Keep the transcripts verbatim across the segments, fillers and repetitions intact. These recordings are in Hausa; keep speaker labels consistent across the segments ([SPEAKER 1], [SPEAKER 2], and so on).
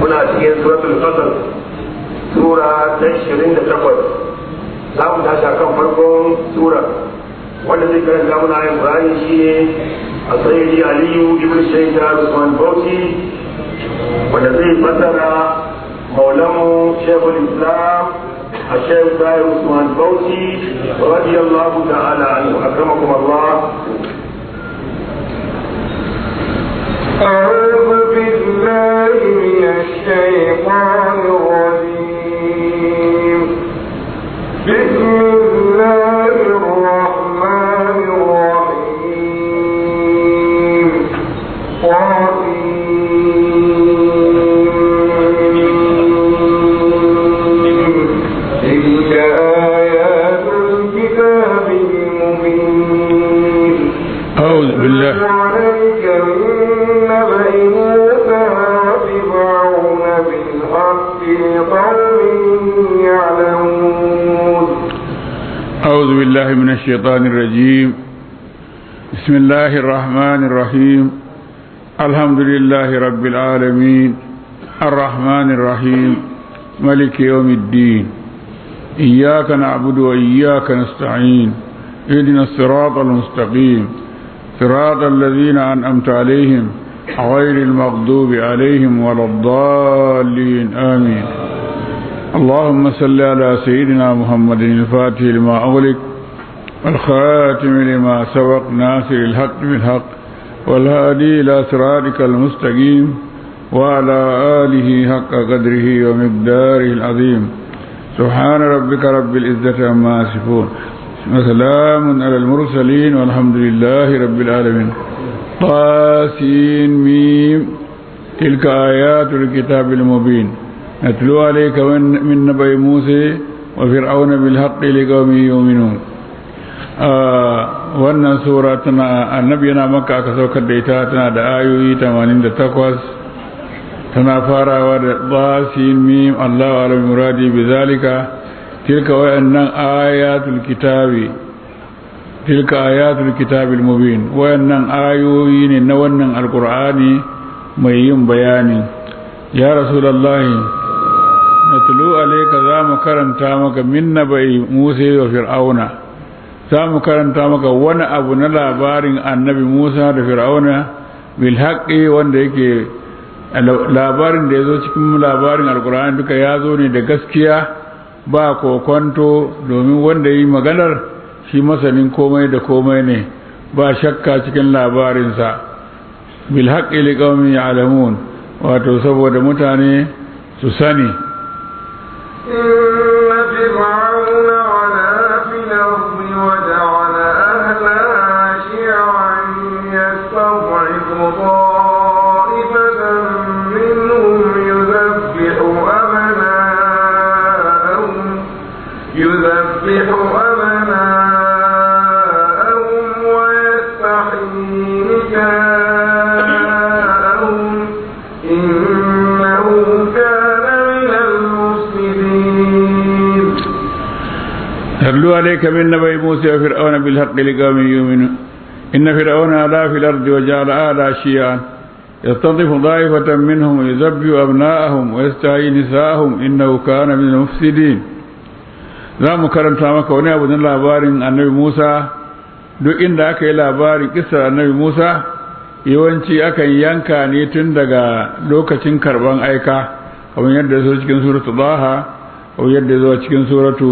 [SPEAKER 1] muna cikin suratul qasas sura ta ishirin da takwas za mu tashi kan farkon sura wanda zai karanta muna ayin Qur'ani shine a sayyidi Aliyu ibn Shaykh Usman Bauchi wanda zai fasara maulamu Shaykhul Islam الشيخ طاهر عثمان بوشي رضي الله تعالى عنه. أكرمكم الله.
[SPEAKER 2] أعوذ بالله من الشيطان الرجيم. بسم الله الرحمن الرحيم.
[SPEAKER 3] أعوذ بالله أعوذ بالله من الشيطان الرجيم. بسم الله الرحمن الرحيم. الحمد لله رب العالمين الرحمن الرحيم ملك يوم الدين إياك نعبد وإياك نستعين اهدنا الصراط المستقيم صراط الذين أنعمت عليهم غير المغضوب عليهم ولا الضالين آمين. اللهم صل على سيدنا محمد الفاتح لما أغلق والخاتم لما سبق ناصر الحق بالحق والهادي إلى صراطك المستقيم وعلى آله حق قدره ومقداره العظيم. سبحان ربك رب العزة عما يصفون وسلام على المرسلين والحمد لله رب العالمين. طاسين ميم تلك آيات الكتاب المبين نتلو عليك من نبأ موسى وفرعون بالحق لقوم يؤمنون. wannan sura tana annabi yana makka aka saukar da ita tana da ayoyi tamanin da takwas tana farawa da tasin mim Allahu alam muradi bizalika tilka wayannan ayatul kitabi tilka ayatul kitabil mubin wayannan ayoyi ne na wannan alqur'ani mai yin bayani. Ya rasulullahi natlu alayka za mu karanta maka min nabai Musa wa fir'auna za mu karanta maka wani abu na labarin annabi Musa da fir'auna bil haqqi wanda yake labarin da yazo cikin labarin alqur'ani duka yazo ne da gaskiya ba kokonto domin wanda yi maganar shi masanin komai da komai ne ba shakka cikin labarinsa. bil haqqi liqaumin ya'lamun wato saboda mutane su sani.
[SPEAKER 2] inna fir'auna wala fil ardi wa ja'ala ahlaha shi'an yastad'ifu ta'ifatan minhum yudhabbihu abna'ahum yudhabbihu abna'ahum wa yastahyi nisa'ahum innahu kana minal mufsidin.
[SPEAKER 3] تتلو عليك من نبأ موسى وفرعون بالحق لقوم يؤمنون. إن فرعون علا في الأرض وجعل أهلها شيعا يستضعف طائفة منهم ويذبح أبناءهم ويستحيي نساءهم إنه كان من المفسدين. za mu karanta maka wani abu na labarin annabi Musa. Duk inda aka yi labarin kisar annabi Musa yawanci akan yanka ne tun daga lokacin karban aika kamar yadda ya zo cikin suratu Taha ko yadda ya zo cikin suratu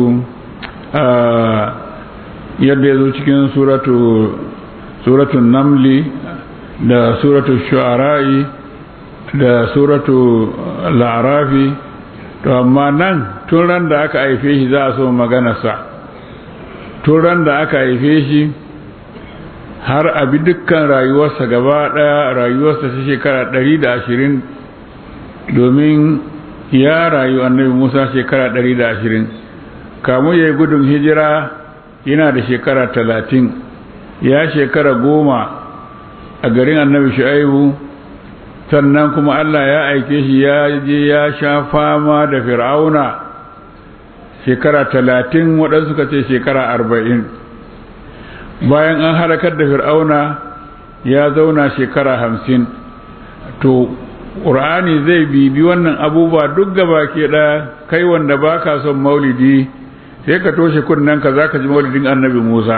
[SPEAKER 3] yadda ya zo cikin suratu suratul Namli da suratu Shu'ara'i da suratu Al-A'rafi. To amma nan tun ran da aka haife shi za a so maganarsa, tun ran da aka haife shi har abi dukkan rayuwarsa gaba daya rayuwarsa ta shekara ɗari da ashirin domin ya rayu annabi Musa shekara ɗari da ashirin kamun ya yi gudun hijira yana da shekara talatin ya shekara goma a garin annabi Shu'aibu sannan kuma Allah ya aike shi ya je ya sha fama da fir'auna shekara talatin waɗansu suka ce shekara arba'in bayan an halakar da fir'auna ya zauna shekara hamsin. To Qur'ani zai bibi wannan abubuwa duk gaba ke da kai wanda baka son maulidi sai ka toshe kunnanka zaka ji maulidin annabi Musa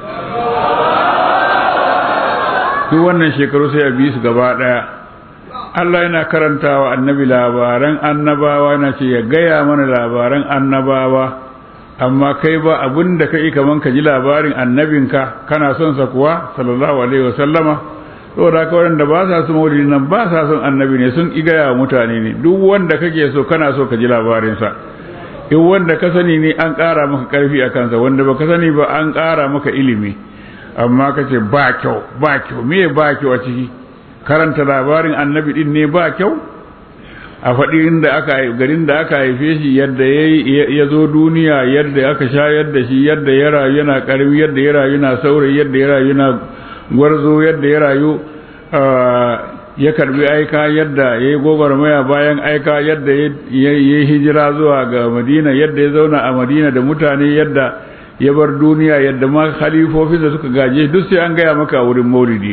[SPEAKER 3] duk wannan shekaru sai a bi su gaba daya Allah yana karantawa annabi labaran annabawa yana ce ya gaya mana labaran annabawa amma kai ba abinda kai kaman ka ji labarin annabinka kana son sa kuwa sallallahu alaihi wasallama saboda haka wanda ba sa son maulidi nan ba sa son annabi ne sun igaya mutane ne duk wanda kake so kana so ka ji labarin sa in wanda ka sani ne an ƙara maka ƙarfi a kansa wanda ba ka sani ba an ƙara maka ilimi amma ka ce ba kyau ba kyau me ba kyau a ciki karanta labarin annabi din ne ba kyau a faɗi inda aka garin da aka haife shi yadda ya zo duniya yadda aka shayar da shi yadda ya rayu yana ƙarfi yadda ya rayu yana saurayi yadda ya rayu yana gwarzo yadda ya rayu ya karbi aika yadda ya yi gwagwarmaya bayan aika yadda ya yi hijira zuwa ga madina yadda ya zauna a madina da mutane yadda ya bar duniya yadda ma khalifofi da suka gaje duk sai an gaya maka wurin maulidi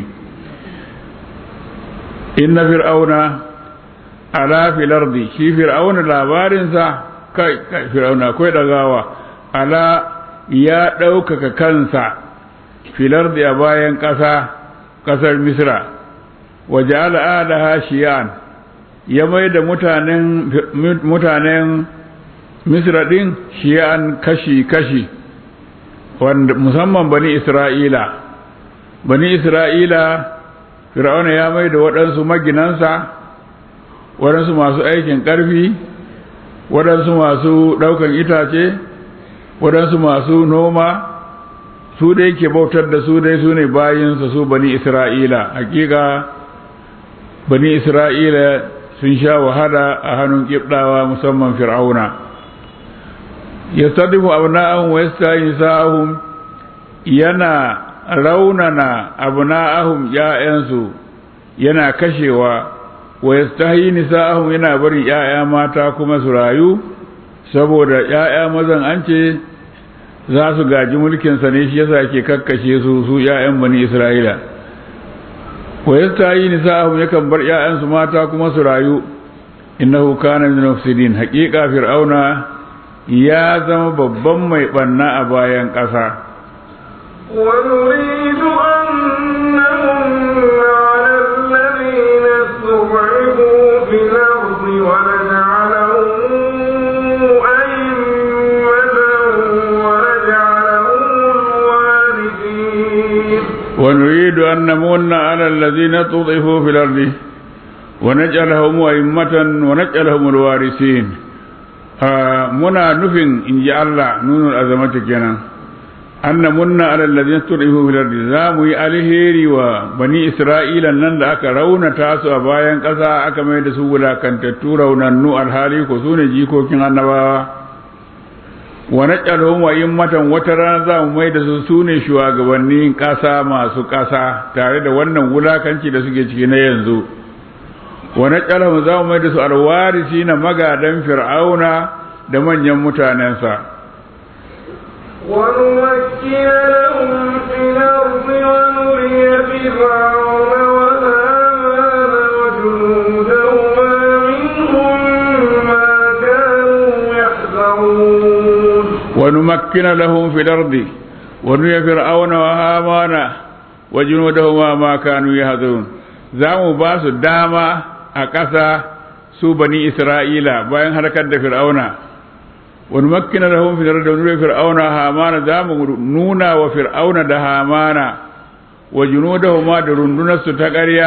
[SPEAKER 3] inna fir'auna ala fil ardi shi fir'auna labarinsa kai kai fir'auna akwai dagawa ala ya ɗaukaka kansa fil ardi a bayan ƙasa ƙasar misra waje al'adaha shiyan ya mai da mutanen mutanen misra din shiyan kashi-kashi wanda musamman bani isra'ila bani isra'ila fir'auna ya mai da waɗansu maginansa waɗansu masu aikin ƙarfi waɗansu masu ɗaukan itace waɗansu masu noma su dai ke bautar da su dai su ne bayinsa su bani isra'ila hakika bani isra'ila sun sha wahala a hannun kibdawa musamman fir'auna yastadifu abna'ahum wa yastahi nisa'ahum yana raunana abna'ahum ya'yansu yana kashewa wa yastahi nisa'ahum yana bari ya'ya mata kuma su rayu saboda ya'ya mazan an ce za su gaji mulkinsa ne shi yasa yake kakkashe su su ƴaƴan bani Isra'ila wa yastayi nisa'ahum yakan bar ƴaƴansu mata kuma su rayu innahu kana min al-mufsidin haqiqa fir'auna ya zama babban mai banna a bayan ƙasa
[SPEAKER 2] wa nuridu an namunna 'ala alladhina istud'ifu fil ardi wa naj'alahum
[SPEAKER 3] ونريد أن نمن على الذين تضعفوا في الأرض ونجعلهم أئمة ونجعلهم الوارثين منا نفن إن جاء الله نون الأزمة كنا أن نمن على الذين تضعفوا في الأرض زامي الهيري وبني إسرائيل نن أك رونا تاسو أبايا كذا أك ميد سولا كنت تورون النو الحالي كسون جيكو كنا نبا wa naj'aluhum a'immatan wata rana za mu mai da su sune shugabannin ƙasa masu ƙasa tare da wannan wulakanci da suke ciki na yanzu wa naj'aluhum za mu mai da su alwarisi na magadan fir'auna da manyan mutanensa
[SPEAKER 2] wa numakkina lahum fil ardi wa nuriya fir'auna wa hamana wa junudahuma minhum ma kanu yahzarun
[SPEAKER 3] ونمكن لهم في الأرض ونري فرعون وهامان وجنودهما ما كانوا يهذرون زامو باسو داما أكسا سو بني إسرائيل باين حركة فرعون ونمكن لهم في الأرض ونري فرعون وهامان زامو نونا وفرعون دهامان وجنودهما درندنا ستقريا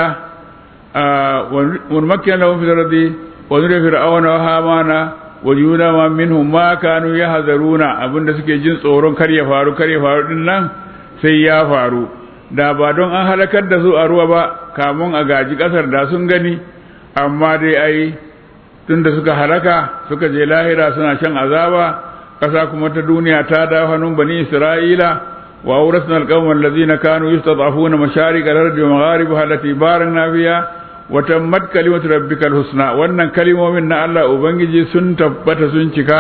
[SPEAKER 3] ونمكن لهم في الأرض ونري فرعون وهامان wajuna ma minhum ma kanu yahzaruna abinda suke jin tsoron kar ya faru kar ya faru din nan sai ya faru da ba don an halakar da su a ruwa ba kamun a gaji kasar da sun gani amma dai ai tunda suka halaka suka je lahira suna shan azaba kasa kuma ta duniya ta da hannun bani isra'ila wa awrasna alqawma allazina kanu yastad'afuna masharik al-ardi wa magharibaha allati barakna fiha watammat kalimatu rabbikal husna wannan kalimomin na Allah ubangiji sun tabbata sun cika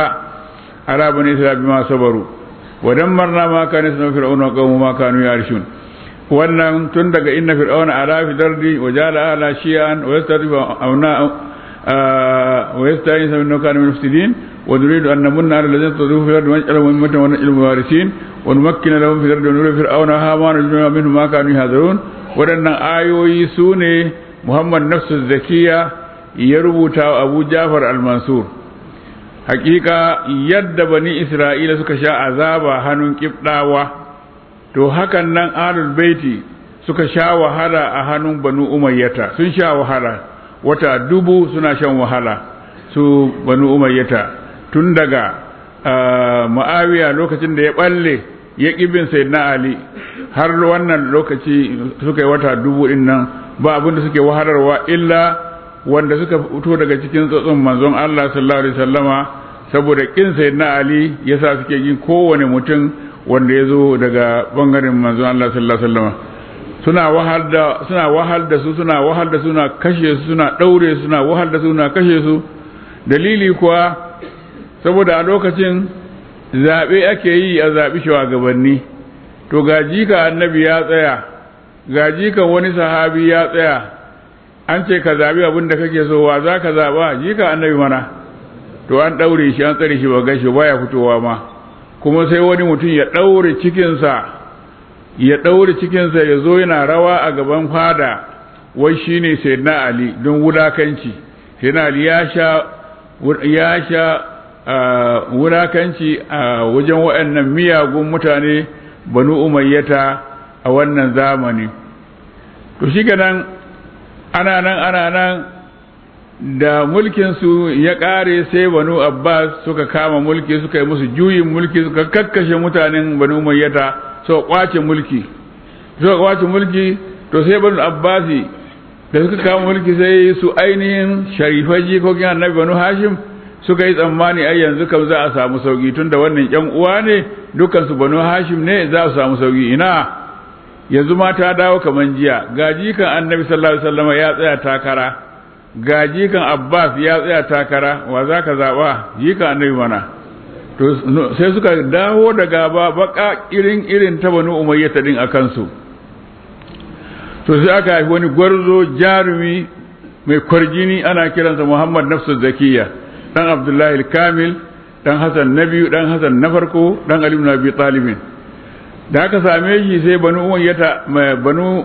[SPEAKER 3] ala bani isra'ila bima sabaru ودمرنا ما كان يصنع فرعون وقومه ما كانوا يعرشون wannan tun daga inna fir'auna ala fil ardi wa ja'ala ala shi'an wa yastadifu awna wa yasta'izu min kana min mufsidin wa nuridu an namunna ala alladhina tadhu fil ardi wa naj'aluhum ummatan wa naj'aluhum warisin wa numakkina lahum fil ardi wa nuridu fir'auna hamana jununa minhum ma kanu yahdharun. wadannan ayoyi sune Muhammad Nafsu Zakiya ya rubuta wa Abu Ja'far al-Mansur. hakika yadda bani Isra'ila suka sha azaba hannun kibdawa to hakan nan ahlul baiti suka sha wahala a hannun banu umayyata. sun sha wahala wata dubu suna shan wahala su banu umayyata tun daga Muawiya lokacin da ya balle ya kibin sayyidina Ali har wannan lokaci suka yi wata dubu din nan ba abinda suke wahalarwa illa wanda suka fito daga cikin tsotson manzon Allah sallallahu alaihi wasallama saboda kin sayyidina Ali yasa suke yin kowane mutum wanda yazo daga bangaren manzon Allah sallallahu alaihi wasallama suna wahal da suna wahal da su suna wahal da suna kashe su suna daure su suna wahal da su suna kashe su. dalili kuwa saboda a lokacin zabe ake yi a zabi shugabanni to gaji ka annabi ya tsaya gaji kan wani sahabi ya tsaya an ce ka zabi abin da kake so wa za ka zaba jika annabi mana to an daure shi an tsare shi ba gashi baya fitowa ma kuma sai wani mutum ya daure cikin sa ya daure cikin sa yazo yana rawa a gaban fada wai shine sayyidina Ali don wulakanci sayyidina Ali ya sha ya sha wulakanci a wajen waɗannan miyagun mutane banu umayyata a wannan zamani. to shi ganan ana nan ana nan da mulkinsu ya ƙare sai banu abbas suka kama mulki suka yi musu juyin mulki suka kakkashe mutanen banu umayyata suka kwace mulki suka kwace mulki to sai banu abbasi da suka kama mulki sai su ainihin sharifai jikokin annabi banu hashim suka yi tsammani ai yanzu kam za a samu sauki tunda wannan ƴan uwa ne dukkan su banu hashim ne za su samu sauki ina yanzu ma ta dawo kaman jiya gaji kan annabi sallallahu alaihi wasallam ya tsaya takara gaji kan abbas ya tsaya takara wa zaka zaba jikan annabi mana to sai suka dawo da gaba baka irin irin ta banu umayyah din akan su to sai aka haifi wani gwarzo jarumi mai kwarjini ana kiransa Muhammad Nafsu Zakiya dan Abdullahi al-Kamil dan Hassan na biyu dan Hassan na farko dan Ali ibn Abi Talib. da aka same shi sai banu umayyata banu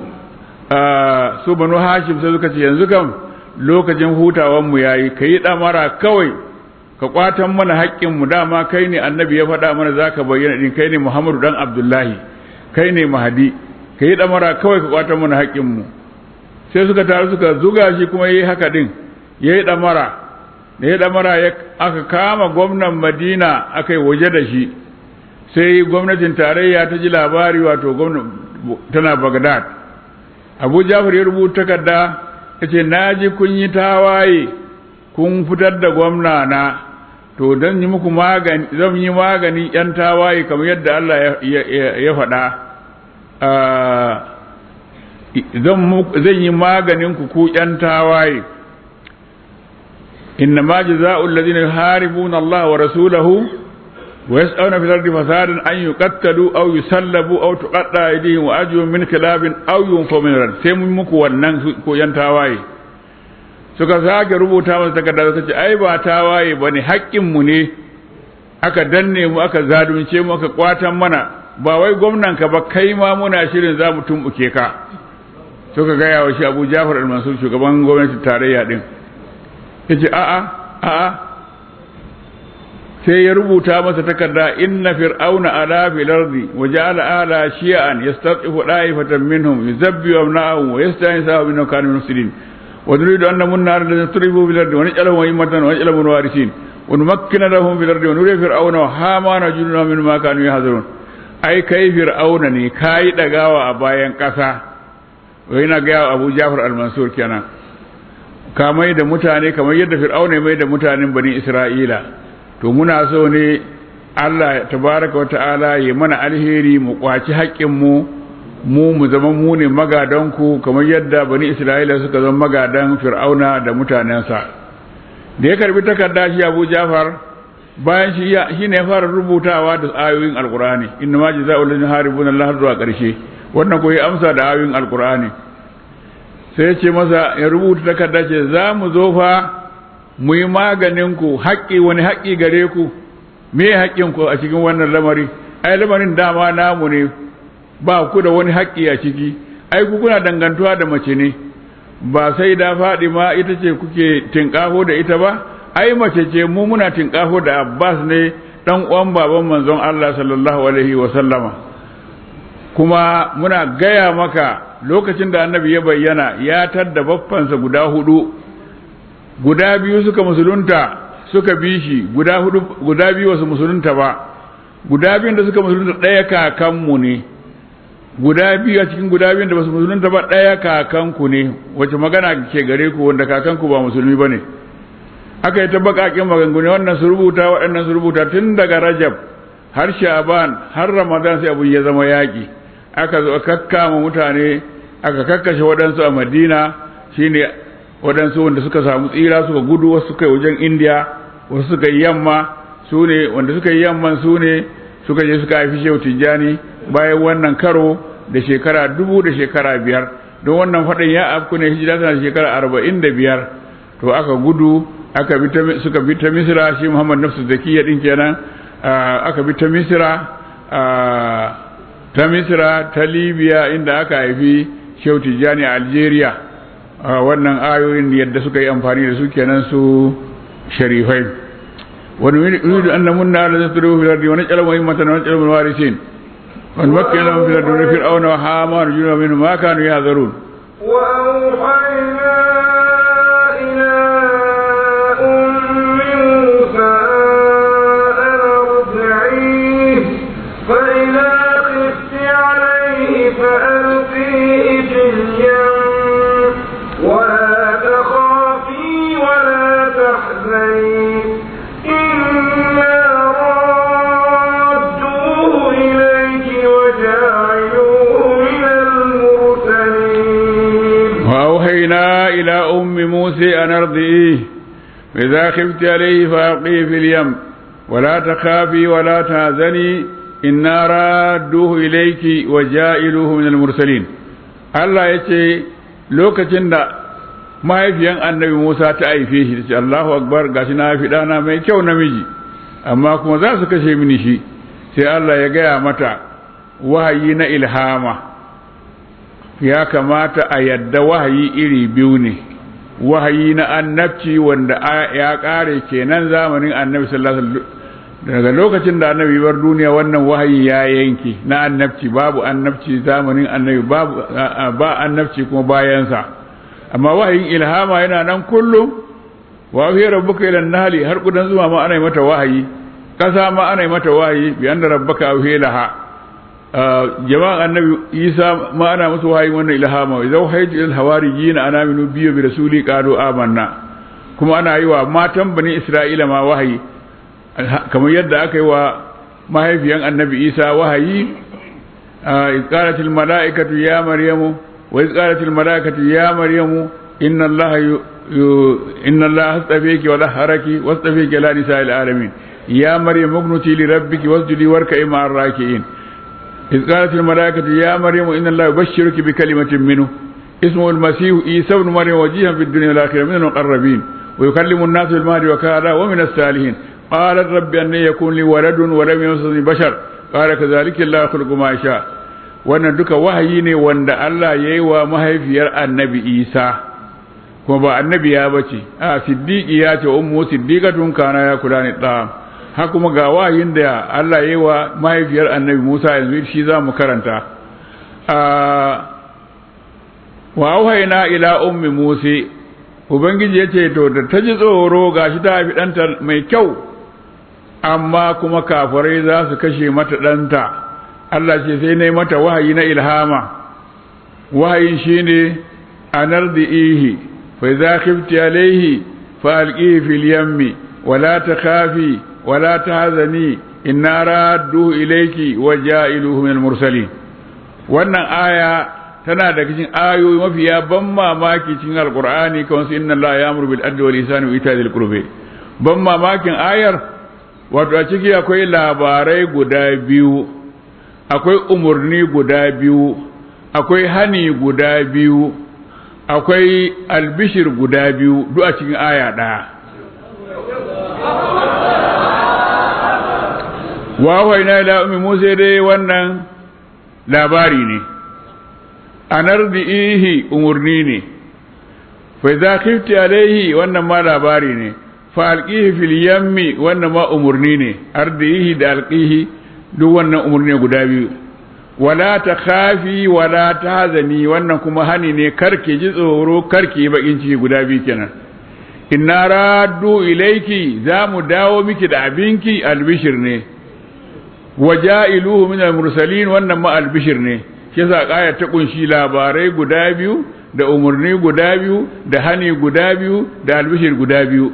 [SPEAKER 3] su banu hashim sai suka ce yanzu kam lokacin hutawan mu yayi kai damara kawai ka kwatan mana haƙƙin mu dama kai ne annabi ya faɗa mana zaka bayyana din kai ne Muhammadu dan Abdullahi kai ne Mahdi kai damara kawai ka kwatan mana haƙƙin mu sai suka taru suka zuga shi kuma yayi haka din yayi damara da ya damara ya aka kama gwamnan Madina akai waje da shi sai gwamnatin tarayya ta ji labari wato gwamnati tana Baghdad. Abu Ja'far ya rubuta takarda yace naji kun yi tawaye kun fitar da gwamna na to dan yi muku magani zan yi magani yan tawaye kamar yadda Allah ya ya faɗa zan zan yi maganin ku ku yan tawaye innama jazaa'u alladhina yuharibuna Allah wa rasulahu ويسألون في الأرض فسادا أن يقتلوا أو يسلبوا أو تقطع أيديهم وأرجلهم من خلاف أو ينفوا من الأرض sai mun muku wannan ko yan tawaye suka sake rubuta masa takarda suka ce ai ba tawaye bane haƙƙin mu ne aka danne mu aka zalunce mu aka kwatan mana ba wai gwamnan ka ba kai ma muna shirin za mu tumbuke ka suka ga yawo shi Abu Ja'far al-Mansur shugaban gwamnatin tarayya din yace a'a a'a sai ya rubuta masa takarda inna fir'auna ala fil ardi wa ja'ala ala shi'an yastatifu da'ifatan minhum yuzabbi abna'ahum wa yasta'insu minhum kanu muslimin wa nuridu an namunna ala alladhina turifu fil ardi wa naj'aluhum a'immatan wa naj'aluhum warisin wa numakkina lahum fil ardi wa nuridu fir'auna wa hamana jununa minhum ma kanu yahdharun ai kai fir'auna ne kai dagawa a bayan kasa wai na ga Abu Ja'far al-Mansur kenan kamar da mutane kamar yadda fir'auna mai da mutanen bani Isra'ila to muna so ne Allah tabaraka wa ta'ala ya mana alheri mu kwaci haƙƙin mu mu mu zama mu ne magadanku kamar yadda bani Isra'ila suka zama magadan Fir'auna da mutanensa. Da ya karbi takarda shi Abu Ja'far bayan shi shi ne ya fara rubutawa da ayoyin Alqur'ani inna ma jazaa'ul ladzina haribuna Allah zuwa ƙarshe wannan ko ya amsa da ayoyin alkur'ani sai ya ce masa ya rubuta takarda ce za mu zo fa mu yi maganin ku haƙƙi wani haƙƙi gare ku me haƙƙin ku a cikin wannan lamari ai lamarin dama namu ne ba ku da wani haƙƙi a ciki ai ku kuna dangantuwa da mace ne ba sai da Fadima ita ce kuke tinkafo da ita ba ai mace ce mu muna tinkafo da Abbas ne dan uwan baban manzon Allah sallallahu alaihi wa sallama kuma muna gaya maka lokacin da annabi ya bayyana ya tadda baffansa guda hudu guda biyu suka musulunta suka bi shi guda hudu guda biyu wasu musulunta ba guda biyun da suka musulunta daya kakanmu ne guda biyu a cikin guda biyun da basu musulunta ba daya kakanku ne wace magana ke gare ku wanda kakanku ba musulmi bane aka yi ta bakakin maganganu wannan su rubuta waɗannan su rubuta tun daga Rajab har Sha'ban har Ramadan sai abu ya zama yaki aka zo kakkama mutane aka kakkashe waɗansu a Madina shine waɗansu wanda suka samu tsira suka gudu wasu suka yi wajen India wasu suka yi yamma su ne wanda suka yi yamman su ne suka je suka haifi Shehu Tijjani bayan wannan karo da shekara dubu da shekara biyar don wannan faɗin ya afku ne hijira tana shekara arba'in da biyar to aka gudu aka bi ta suka bi ta Misra shi Muhammad Nafsu Zakiyya din kenan aka bi ta Misra ta Misra ta Libya inda aka haifi Shehu Tijjani a Algeria wannan ayoyin yadda suka yi amfani da su kenan su sharifai wani yuridu an namunna ala zasturu fil ardi wa naj'ala muhimmatan wa naj'ala min warisin wa numakkina lahum fil ardi wa fir'auna wa haman wa junudahum minhum ma kanu yahzarun
[SPEAKER 2] wa awhayna ila ummi Musa an ardi'ihi fa idha khifti alayhi fa alqihi fil yam ولا تخافي ولا تحزني إنا رادوه إليك وجاعلوه من المرسلين
[SPEAKER 3] وأوحينا إلى أم موسى أن أرضئيه فإذا خفت عليه فألقيه في اليم ولا تخافي ولا تحزني إنا رادوه إليك وجاعلوه من المرسلين الله يتي lokacin da mahaifiyan annabi Musa ta haife shi ta ce Allahu akbar gashi na haifi dana mai kyau namiji amma kuma za su kashe mini shi sai Allah ya gaya mata wahayi na ilhama ya kamata a yadda wahayi iri biyu ne wahayi na annabci wanda ya kare kenan zamanin annabi sallallahu alaihi wasallam daga lokacin da annabi bar duniya wannan wahayi ya yanki na annabci babu annabci zamanin annabi babu ba annabci kuma bayansa amma wahayin ilhama yana nan kullum wa hiya rabbuka ila nahli har kudan zuma ma ana mata wahayi kasa ma ana mata wahayi bi anna rabbaka awhilaha jama'an annabi Isa ma ana musu wahayi wannan ilhama idza wahaytu il hawariyin ana minu biyu bi rasuli qalu amanna kuma ana yi wa matan bani Isra'ila ma wahayi kamar yadda aka yi wa mahaifiyan annabi Isa wahayi izqalatil mala'ikatu ya maryamu wa izqalatil mala'ikatu ya maryamu inna allaha inna allaha astafaki wa lahharaki wastafaki ala nisa'il alamin ya maryam uqnuti li rabbiki wasjudi warka'i ma'ar raki'in izqalatil mala'ikatu ya maryamu inna allaha yubashshiruki bi kalimatin minhu ismuhu al-masih isa ibn maryam wajihan fid dunya wal akhirati min al-muqarrabin wa yukallimu an-nasa bil mahdi wa kahla wa min as-salihin قالت رب أن يكون لي ولد ولم يمسسني بشر قال كذلك الله يخلق ما يشاء wannan duka wahayi ne wanda Allah ya yi wa mahaifiyar annabi Isa kuma ba annabi ya bace a siddiqi ya ce ummu siddiqatun kana ya kula ni da ha kuma ga wahayin da Allah ya yi wa mahaifiyar annabi Musa yanzu shi za mu karanta wa auhayna ila ummi Musa ubangiji ya ce to da ta ji tsoro gashi ta haifi ɗanta mai kyau amma kuma kafirai za su kashe mata ɗanta Allah ce sai ne mata wahayi na ilhama wahayin shine anardihi fa idza khifti alayhi fa alqihi fil yammi wala takhafi wala tahzani inna radduhu ilayki wa ja'iluhu minal mursalin wannan aya tana daga cikin ayoyi mafiya ban mamaki cikin alqur'ani kan su inna allaha ya'muru bil adli wal ihsani wa ita'i dhil qurbi ban mamakin ayar wato a ciki akwai labarai guda biyu akwai umurni guda biyu akwai hani guda biyu akwai albishir guda biyu duk a cikin aya ɗaya. wawai na ila ummi Musa dai wannan labari ne, anardihi umurni ne, fa idza khifti alaihi wannan ma labari ne, fa alqihi fil yammi wannan ma umurni ne, ardihi da alqihi duk wannan umurni guda biyu. wala takhafi wala tahzani wannan kuma hani ne, karki ji tsoro karki bakin ciki guda biyu kenan. inna raddu ilayki zamu dawo miki da abinki albishir ne, waja'iluhu min al-mursalin wannan ma albishir ne. shi yasa ayar ta kunshi labarai guda biyu da umurni guda biyu da hani guda biyu da albishir guda biyu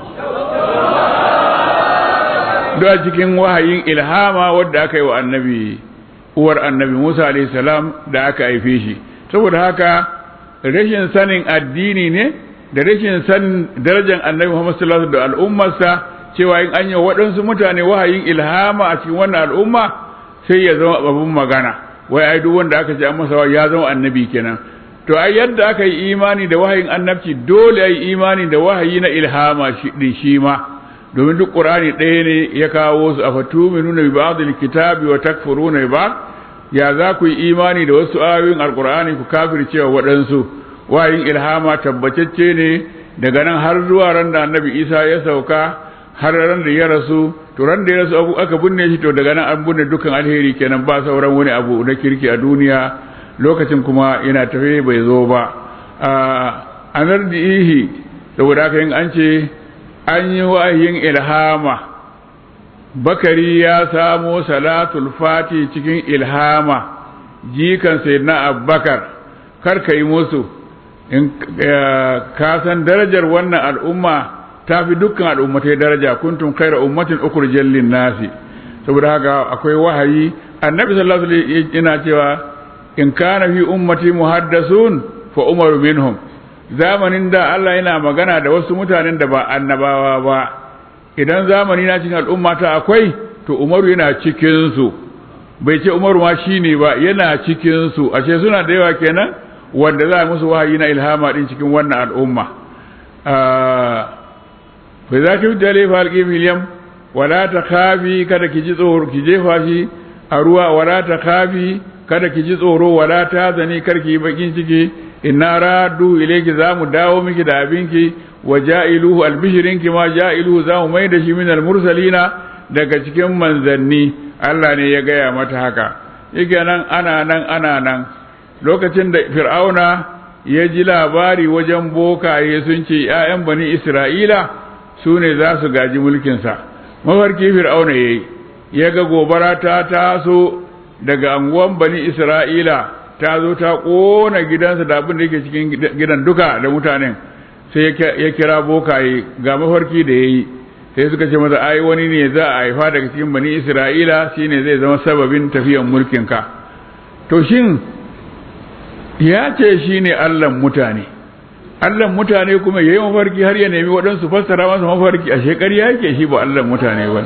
[SPEAKER 3] da cikin wahayin ilhama wanda aka yi wa annabi uwar annabi Musa alayhi salam da aka haife shi. saboda haka rashin sanin addini ne da rashin sanin darajar annabi Muhammad sallallahu alaihi wasallam da al'ummarsa, cewa in an yi waɗansu mutane wahayin ilhama a cikin wannan al'umma sai ya zama babban magana, wai ai duk wanda aka ce an masa ya zama annabi kenan. to ai yadda aka yi imani da wahayin annabci dole ai imani da wahayi na ilhama shi din shi ma, domin duk qur'ani ɗaya ne ya kawo su, afatuminuna bi ba'dil kitabi wa takfuruna bi ba'd, ya za ku yi imani da wasu ayoyin alqur'ani ku kafircewa waɗansu. wahayin ilhama tabbatacce ne daga nan har zuwa ran da annabi Isa ya sauka har ran da ya rasu. to ran da ya rasu abu aka binne shi, to daga nan an binne dukkan alheri kenan, ba sauran wani abu na kirki a duniya. lokacin kuma yana tafe bai zo ba. a nardihi saboda haka yin an ce an yi wahayin ilhama, bakari ya samo salatul fati cikin ilhama, jikan sayyidina Abubakar, kar ka yi musu in ka san darajar wannan al'umma ta fi dukkan al'ummatai daraja, kuntum khayra ummatin ukhrijat lin-nasi. saboda haka akwai wahayi. annabi sallallahu alaihi wasallam yana cewa in kana fi ummati muhaddasun fa umaru minhum. zamanin da Allah yana magana da wasu mutanen da ba annabawa ba, idan zamani na cikin al'umma ta akwai, to umaru yana cikin su. bai ce umaru ma shine ba, yana cikin su. ashe suna da yawa kenan wanda za a musu wahayi na ilhama din cikin wannan al'umma. fa za ki dale fa alqi fil yam wala takhafi, kada ki ji tsoro ki jefa shi a ruwa, wala takhafi kada ki ji tsoro, wala tazani karki bakin ciki, inna raddu ilayki zamu dawo miki da abinki, wa ja'iluhu albishirinki ma ja'iluhu zamu mai da shi min almursalina daga cikin manzanni. Allah ne ya gaya mata haka. yake nan ana nan ana nan lokacin da fir'auna ya ji labari wajen bokaye sun ce ƴaƴan bani Isra'ila su ne za su gaji mulkinsa, mafarki fir'auna yayi ya ga gobara ta taso daga anguwan bani Isra'ila ta zo ta kona gidansa da abin da yake cikin gidan duka da mutanen. sai ya kira bokaye ga mafarki da yayi, sai suka ce masa ai wani ne za a haifa daga cikin bani Isra'ila shine zai zama sababin tafiyan mulkinka. to shin ya ce shine Allahn mutane, Allahn mutane kuma yayi mafarki har ya nemi waɗansu fassara masa mafarki, a shekari yake shi ba Allahn mutane bane.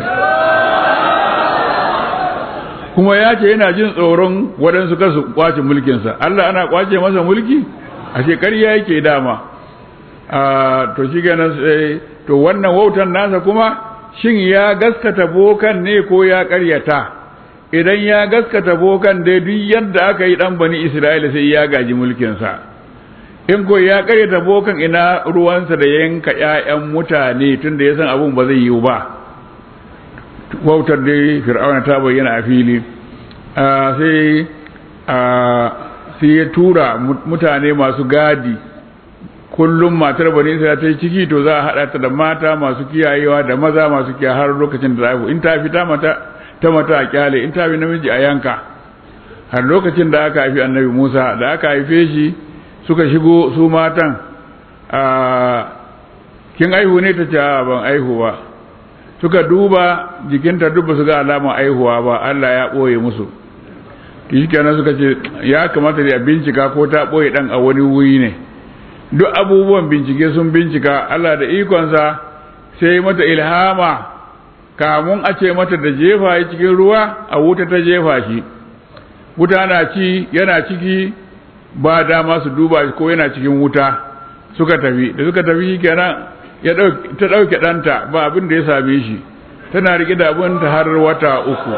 [SPEAKER 3] kuma ya ce yana jin tsoron waɗansu kasu kwace mulkinsa. Allah ana kwace masa mulki? a shekari yake dama. a to shi ganin sai to wannan wautan nasa kuma shin ya gaskata bokan ne ko ya karyata? idan ya gaskata bokan dai duk yadda aka yi dan bani Isra'ila sai ya gaji mulkinsa. in ko ya karyata bokan, ina ruwansa da yanka ƴaƴan mutane tunda ya san abun ba zai yiwu ba. wautar dai fir'auna ta bayyana a fili. sai sai ya tura mutane masu gadi, kullum matar bani Isra'ila ta yi ciki to za a haɗa ta da mata masu kiyayewa da maza masu kiyaye har lokacin da za in ta fita mata ta mata a kyale, in ta bi namiji a yanka. har lokacin da aka haifi annabi Musa, da aka haife shi suka shigo su matan, a kin aihu ne ta ce ban aihu ba. suka duba jikinta duk ba su ga alaman aihuwa ba, Allah ya ɓoye musu. shi kenan suka ce ya kamata da bincika ko ta ɓoye ɗan a wani wuri ne. duk abubuwan bincike sun bincika, Allah da ikonsa sai mata ilhama, kamun a ce mata da jefa cikin ruwa a wuta ta jefa shi. wuta na ci yana ciki ba dama su duba ko yana cikin wuta suka tafi da suka tafi kenan ya dauki ta dauke danta ba abin da ya same shi tana rike da abin ta har wata uku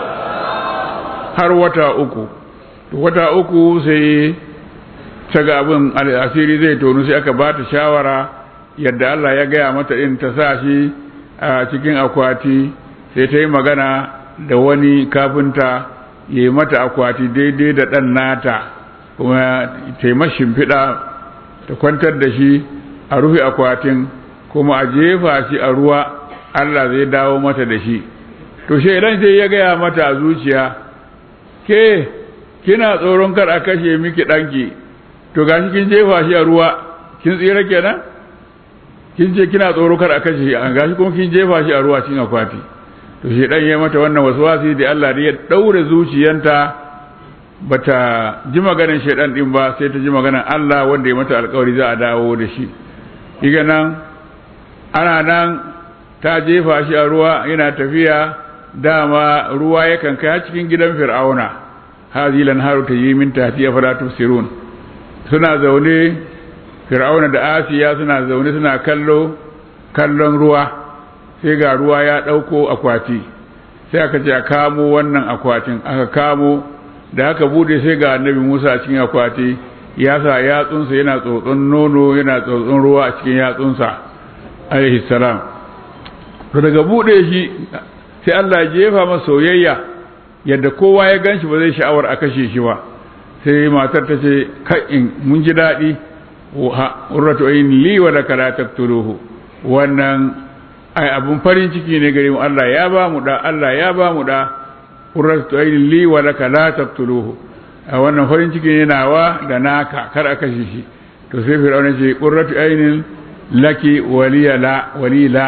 [SPEAKER 3] har wata uku to wata uku sai ta ga abin asiri zai tonu sai aka ba ta shawara yadda Allah ya gaya mata din ta sa shi a cikin akwati sai ta yi magana da wani kafinta ya yi mata akwati daidai da ɗan nata kuma ta yi mashimfiɗa ta kwantar da shi a rufe akwatin kuma a jefa shi a ruwa Allah zai dawo mata da shi to shaidan sai ya gaya mata a zuciya ke kina tsoron kar a kashe miki ɗanki to gashi kin jefa shi a ruwa kin tsira kenan kin ce kina tsoro kar a kashe shi an gashi kuma kin jefa shi a ruwa cikin akwati to shi dan ya mata wannan waswasi da Allah da ya daure zuciyanta bata ji maganar shedan din ba sai ta ji maganar Allah wanda ya mata alƙawari za a dawo da shi diga nan ana nan ta jefa shi a ruwa yana tafiya dama ruwa yakan kai cikin gidan fir'auna hazilan haru tayi min tahtiya fala tusirun suna zaune fir'auna da asiya suna zaune suna kallo kallon ruwa sai ga ruwa ya dauko akwati sai aka ce a kamo wannan akwatin aka kamo da aka bude sai ga annabi Musa a cikin akwati ya sa yatsunsa yana tsotson nono yana tsotson ruwa a cikin yatsunsa alaihi salam to daga bude shi sai Allah ya jefa masa soyayya yadda kowa ya ganshi ba zai sha'awar a kashe shi ba sai matar ta ce kai mun ji dadi urratu ayin li wa laka la taqtuluhu wannan ai abun farin ciki ne gare mu Allah ya ba mu da Allah ya ba mu da urratu ayin li wa laka la taqtuluhu wannan farin ciki ne nawa da naka kar aka kashe shi to sai fir'auna ce urratu ayin laki waliya la walila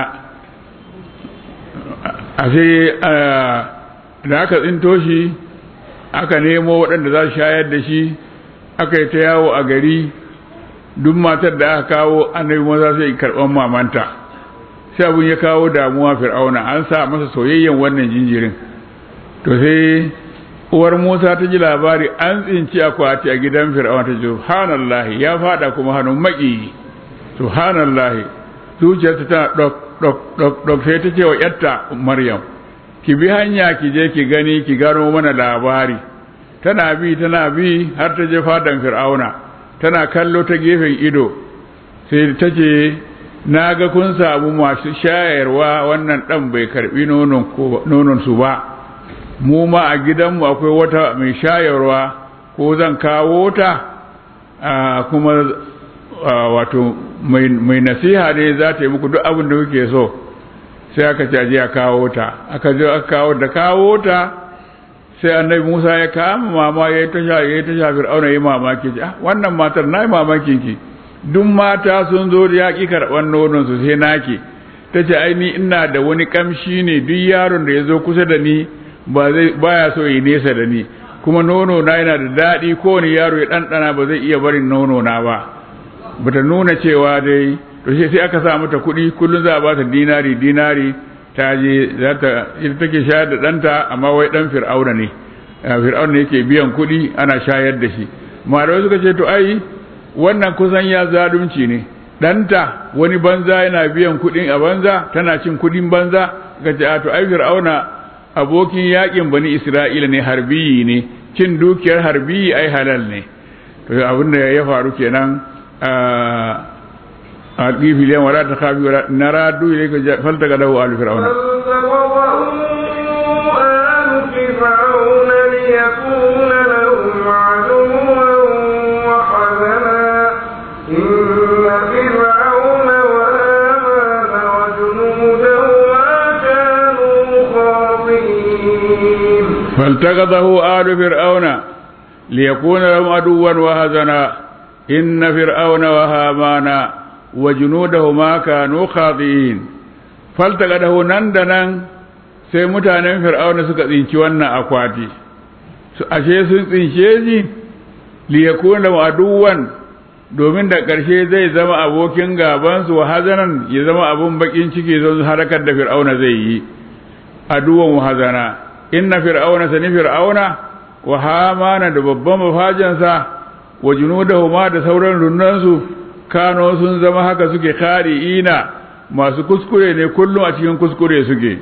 [SPEAKER 3] ashe da aka tsinto shi aka nemo waɗanda za su shayar da shi aka yi ta yawo a gari duk matar da aka kawo annabi Musa sai karban mamanta sai abun ya kawo damuwa fir'auna an sa masa soyayyen wannan jinjirin to sai uwar Musa ta ji labari an tsinci akwati a gidan fir'auna ta ji subhanallahi ya fada kuma hannun maki subhanallahi zuciyarta ta dok dok dok dok sai ta ce wa yarta Maryam ki bi hanya ki je ki gani ki gano mana labari tana bi tana bi har ta je fadan fir'auna tana kallo ta gefen ido sai ta ce na ga kun samu masu shayarwa wannan dan bai karbi nonon su ba mu ma a gidanmu akwai wata mai shayarwa ko zan kawo ta kuma wato mai nasiha ne za ta yi muku duk abin da kuke so sai aka caji a kawo ta aka je aka kawo da kawo ta sai annabi Musa ya kama mama ya ta sha ya ta sha fir'auna ya mamaki ah wannan matar nayi mamakin ki duk mata sun zo da yaki karban nonon su sai naki tace ai ni ina da wani kamshi ne duk yaron da yazo kusa da ni ba zai baya so yi nesa da ni kuma nono na yana da dadi ko wani yaro ya dandana ba zai iya barin nono na ba bata nuna cewa dai to sai aka sa mata kuɗi kullun za a ba ta dinari dinari ta je za ta ita take shayar da ɗanta amma wai ɗan fir'auna ne fir'auna yake biyan kuɗi ana shayar da shi malamai suka ce to ai wannan kusan ya zalunci ne ɗanta wani banza yana biyan kuɗin a banza tana cin kuɗin banza ga ce a to ai fir'auna abokin yakin bani isra'ila ne harbiyi ne cin dukiyar harbiyi ai halal ne to abin da ya faru kenan ألقي في اليوم ولا تخافي ولا نراد إليك فالتقده آل فرعون
[SPEAKER 2] آل فرعون ليكون لهم عدوا وحزنا إن فرعون وهامان وجنودهما كانوا خاطئين
[SPEAKER 3] فالتقده آل فرعون ليكون لهم عدوا وحزنا إن فرعون وهامان wa junudahuma kanu khadiin faltaqadahu nan da nan sai mutanen fir'auna suka tsinci wannan akwati su ashe sun tsince shi li yakuna aduwan domin da ƙarshe zai zama abokin gaban su wa hazanan ya zama abun bakin ciki zan harakar da fir'auna zai yi aduwan wa hazana inna fir'auna sani fir'auna la tagha fil ardi innahu la min al-mufsidin faltaqadahu nan da nan sai mutanen fir'auna suka tsinci wannan akwati su ashe sun tsince shi li yakuna aduwan domin da ƙarshe zai zama abokin gaban su wa hazanan ya zama abun bakin ciki zan harakar da fir'auna zai yi aduwan wa hazana inna fir'auna sani fir'auna wa hamana da babban mafajansa wa junudahuma da sauran runnansu kano sun zama haka suke khari'ina masu kuskure ne kullum a cikin kuskure suke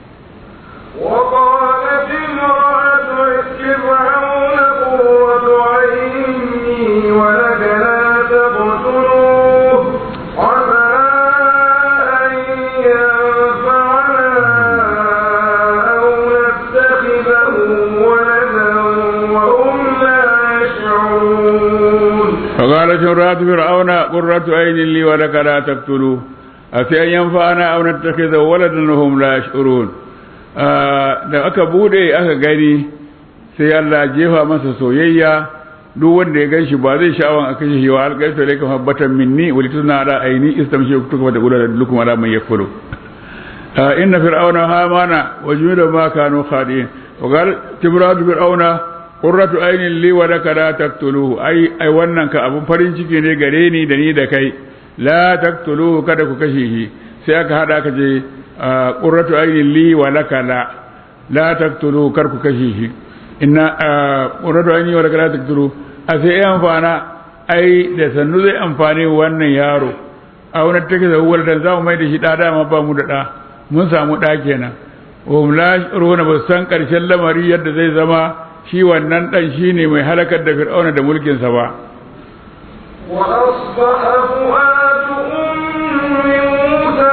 [SPEAKER 2] وقالت امرأة فرعون قرة عين لي ولك لا تقتلوه عسى أن ينفعنا أو نتخذه ولدا وهم لا يشعرون
[SPEAKER 3] فقالت امرأة فرعون قرة عين لي ولك لا تقتلوه عسى أن ينفعنا أو نتخذه ولدا وهم لا يشعرون da aka bude aka gani sai Allah jefa masa soyayya duk wanda ya ganshi ba zai sha'awan a kashe shi wa alqaitu ilayka habbatan minni wa lituna ala aini istamshi kutuka da gura lukum ala man yakfuru inna fir'auna hamana wa junuda ma kanu khadin wa qala tibratu fir'auna qurratu aynin li wa laka la taqtuluhu ai ai wannan ka abun farin ciki ne gare ni da ni da kai la taqtuluhu kada ku kashe shi sai aka hada ka je qurratu aynin li wa laka la la taqtulu kar ku kashe shi inna qurratu ayni wa laka la taqtulu a sai amfana ai da sannu zai amfani wannan yaro a wani take da uwar dan zamu mai da shi da dama ba mu da da mun samu da kenan wa la runa ba san karshen lamari yadda zai zama shi wannan dan shine mai halakar da fir'auna da mulkin sa ba
[SPEAKER 2] wa asbaha fu'atu ummi musa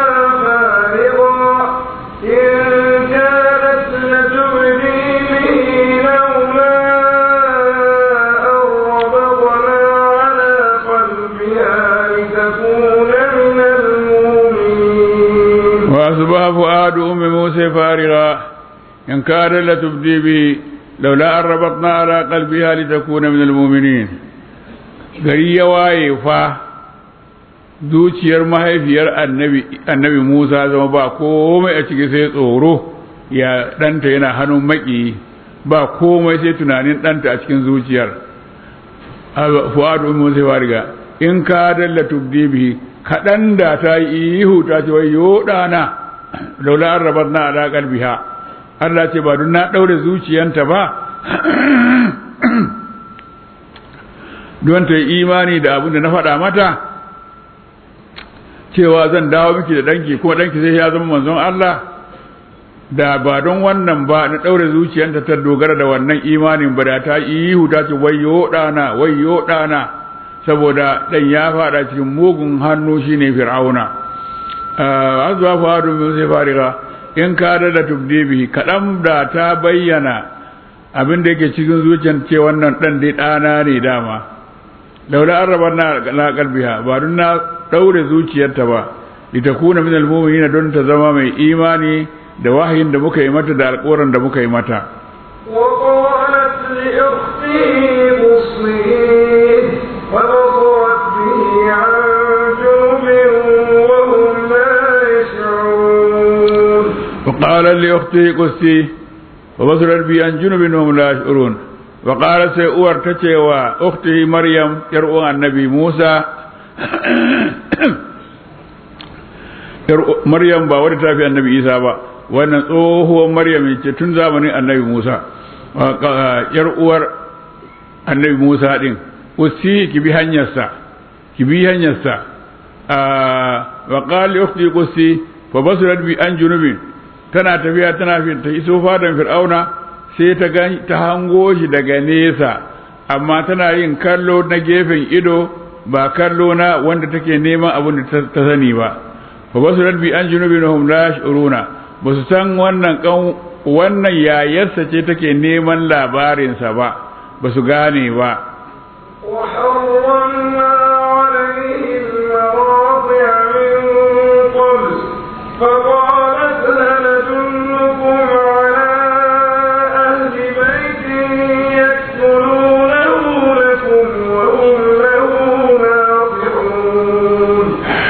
[SPEAKER 3] وأصبح فؤاد أم موسى فارغا إن كاد لتبدي به لولا أن ربطنا على قلبها لتكون من المؤمنين gari ya waye fa zuciyar mahaifiyar annabi annabi Musa zama ba komai a ciki sai tsoro ya danta yana hannun maki ba komai sai tunanin danta a cikin zuciyar fuadu Musa fariga in ka dalla tubdi bihi kadan da ta yi ihu ta ce wayo dana laula an rabarna ala qalbiha Allah ce ba dun na daure zuciyanta ba don ta yi imani da abin da na faɗa mata cewa zan dawo miki da danki kuma danki sai ya zama manzon Allah da ba don wannan ba na daure zuciyanta ta dogara da wannan imanin ba da ta yi ihu ta ce wayo dana wayo dana saboda dan ya fada cikin mugun hannu shine fir'auna azwa fadu min sai fariga in ka da tubdi bi kadan da ta bayyana abin da yake cikin zuciyar ce wannan dan dai dana ne dama laula arrabanna la qalbiha ba dun na daure zuciyarta ba litakuna min almu'minina don ta zama mai imani da wahayin da muka yi mata da alƙawarin da muka yi mata
[SPEAKER 2] wa qalat li ukhtihi muslimin wa baqat bihi an jubin wa hum la yash'urun
[SPEAKER 3] wa qala li ukhtihi qusti wa baqat bihi an jubin wa hum la yash'urun wa qala sai uwar ta ce wa ukhtihi maryam yar uwan annabi Musa Maryam ba wadda ta fi annabi Isa ba wannan tsohuwar Maryam ce tun zamanin annabi Musa yar uwar annabi Musa din usi ki bi hanyarsa ki bi hanyarsa wa qali ukhti qusi fa basurat bi an junubin tana tafiya tana fi ta iso fadan fir'auna sai ta ga ta hango shi daga nesa amma tana yin kallo na gefen ido ba kallo na wanda take neman abin da ta sani ba fa basurat bi an junubinhum la yashuruna basu san wannan kan wannan yayarsa ce take neman labarin sa ba basu gane ba
[SPEAKER 2] wa harramna alayhi al-maradi'a min qabl fa qalat hal adullukum ala ahli baytin yakfulunahu lakum wa hum lahu nasihun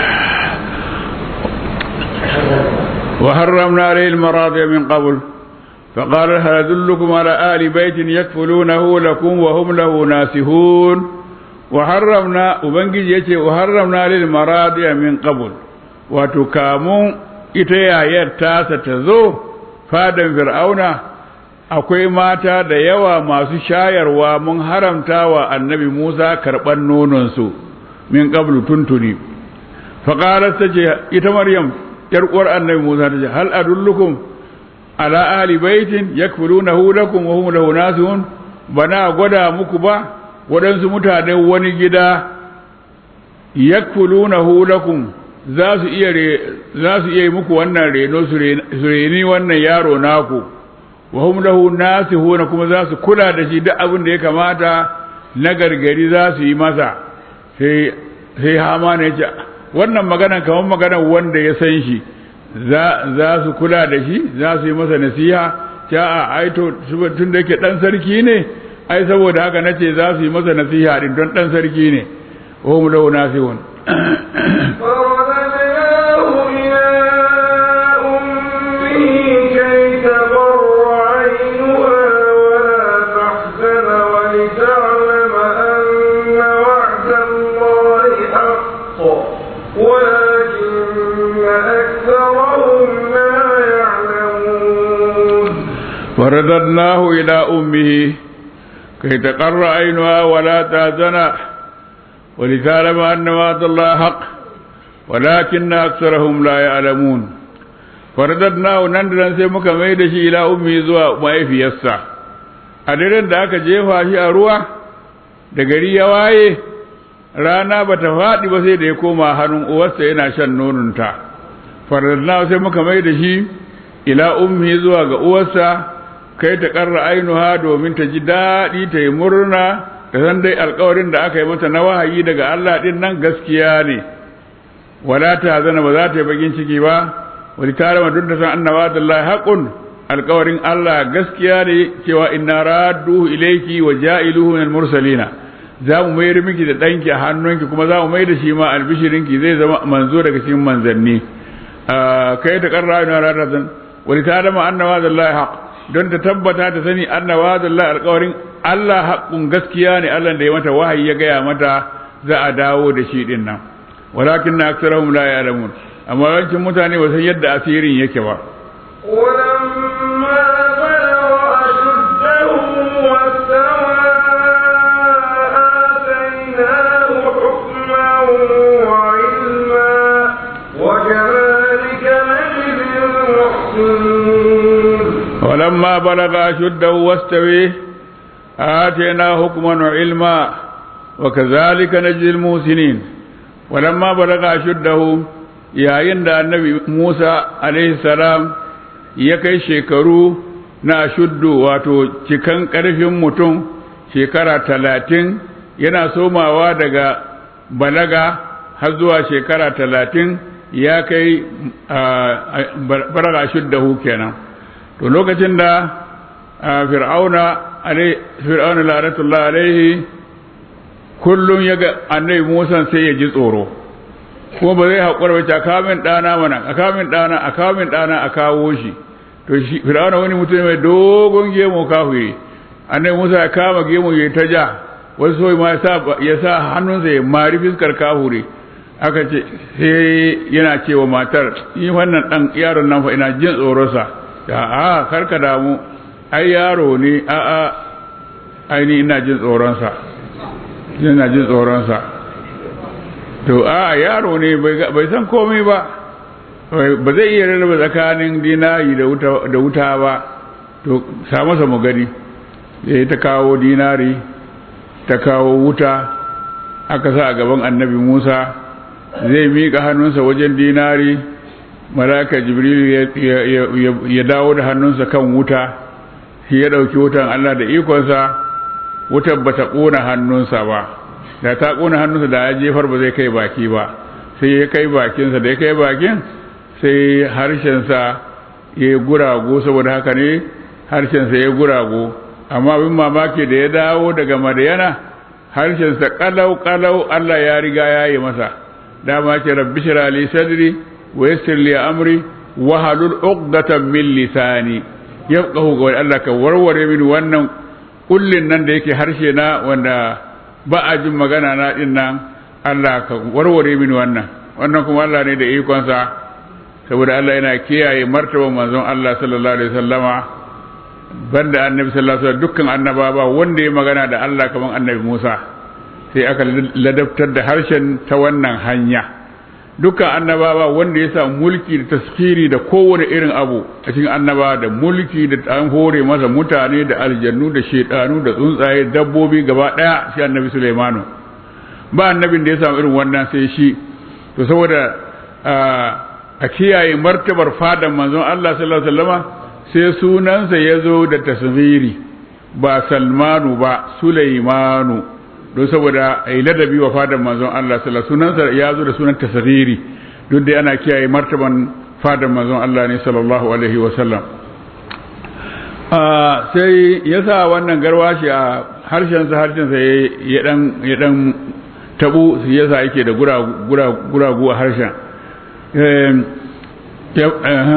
[SPEAKER 3] وحرمنا عليه المراضع من قبل فقال هل أدلكم على آل بيت يكفلونه لكم وهم له ناسهون وحرمنا وبنجي يتي وحرمنا عليه المراضع من قبل وتكامون إتيا يرتاس تزو فادن فرعون akwai mata da yawa masu shayarwa mun haramta wa annabi Musa karɓar nononsu min qablu tuntuni faqalat tace ita Maryam yar uwar annabi Musa tace hal adullukum ala ahli baitin yakfulunahu lakum wa hum lahu nasihun bana gwada muku ba waɗansu mutane wani gida yakfulunahu lakum za su iya za su iya muku wannan reno su reni wannan yaro naku wa hum lahu nasihun kuma za su kula da shi duk abin da ya kamata na gargari za su yi masa sai sai Hamana ya ce wannan maganan kamar maganan wanda ya san shi za su kula da shi za su yi masa nasiha ta a aito tun da yake dan sarki ne ai saboda haka nace za su yi masa nasiha din don dan sarki ne o mu lahu nasihun ورددناه إلى أمه كي تقر عينها ولا تحزن ولتعلم أن وعد الله حق ولكن أكثرهم لا يعلمون ورددناه نندرا سيمك ميدشي إلى أمه زوا ما في يسا أدرن داك جيفا شي أروى دقري يواي rana bata faɗi ba sai da ya koma hannun uwarsa yana shan nononta faradna sai muka mai da shi ila ummi zuwa ga uwarsa kai ta karra ainuha domin ta ji daɗi ta yi murna da san dai alƙawarin da aka yi mata na wahayi daga Allah din nan gaskiya ne wala ta zana ba za ta yi bakin ciki ba wani tare ma duk da san annawa dallahi haqqun alƙawarin Allah gaskiya ne cewa inna radduhu ilayki wa ja'iluhu minal mursalina za mu mayar miki da ɗanki a hannunki kuma za mu mai da shi ma albishirinki zai zama manzo daga cikin manzanni kai ta karra ainuha radatan wani tare ma annawa dallahi haqq don ta tabbata ta sani annawa dallahi alƙawarin Allah haƙƙun gaskiya ne Allah da ya mata wahayi ya gaya mata za a dawo da shi din nan walakin na aksarahum la ya'lamun amma yawancin mutane ba san yadda asirin yake ba ولما بلغ أشده واستوى آتيناه حكما وعلما وكذلك نجزي المحسنين ولما بلغ أشده yayin da annabi Musa alaihi salam ya kai shekaru na shuddu wato cikan ƙarfin mutum shekara talatin yana somawa daga balaga har zuwa shekara talatin ya kai balaga shuddahu kenan to lokacin da fir'auna alai fir'auna la'natullah alaihi kullum yaga annabi Musa sai ya ji tsoro ko ba zai hakura ba ta kamin dana mana a kamin dana a kamin dana a kawo shi to shi fir'auna wani mutum mai dogon gemu kafuye annabi Musa ya kama gemu ya ta ja wasu sai ma ya sa hannunsa ya mari fiskar kahure aka ce sai yana cewa matar ni wannan dan yaron nan fa ina jin tsoronsa ya a karka damu ai yaro ne a a ai ni ina jin tsoronsa ina jin tsoronsa to a yaro ne bai san komai ba ba zai iya rarraba tsakanin dinari da wuta da wuta ba to sa masa mu gani sai ta kawo dinari ta kawo wuta aka sa a gaban annabi Musa zai miƙa hannunsa wajen dinari malaka jibril ya dawo da hannunsa kan wuta shi ya dauki wutan Allah da ikonsa wutar bata kona hannunsa ba da ta kona hannunsa da ya jefar ba zai kai baki ba sai ya kai bakinsa da ya kai bakin sai harshensa ya gurago saboda haka ne harshensa ya gurago amma abin mamaki da ya dawo daga Madiyana harshensa kalau kalau Allah ya riga ya yi masa dama ce rabbi shira li sadri wa yassir li amri wa halul uqdatan min lisani yafqahu qawli Allah ka warware min wannan kullin nan da yake harshe na wanda ba a jin magana na din nan Allah ka warware min wannan wannan kuma Allah ne da ikon sa saboda Allah yana kiyaye martaban manzon Allah sallallahu alaihi wasallama banda annabi sallallahu alaihi wasallam dukkan annaba ba wanda ya magana da Allah kaman annabi Musa sai aka ladabtar da harshen ta wannan hanya dukkan annaba ba wanda ya sa mulki da taskhiri da kowane irin abu a cikin annaba da mulki da an hore masa mutane da aljannu da shedanu da tsuntsaye dabbobi gaba daya shi annabi Sulaimanu ba annabin da ya samu irin wannan sai shi to saboda a kiyaye martabar fadan manzon Allah sallallahu alaihi wasallama sai sunansa ya zo da tasghiri ba Salmanu ba Sulaimanu don saboda ai ladabi wa fadan manzon Allah sallallahu alaihi sunansa ya zo da sunan tasghiri duk da ana kiyaye martaban fadan manzon Allah ne sallallahu alaihi wasallam sai yasa wannan garwashi a harshen sa harshen sa ya dan ya dan tabu yasa yake da gura gura guragu a harshen eh eh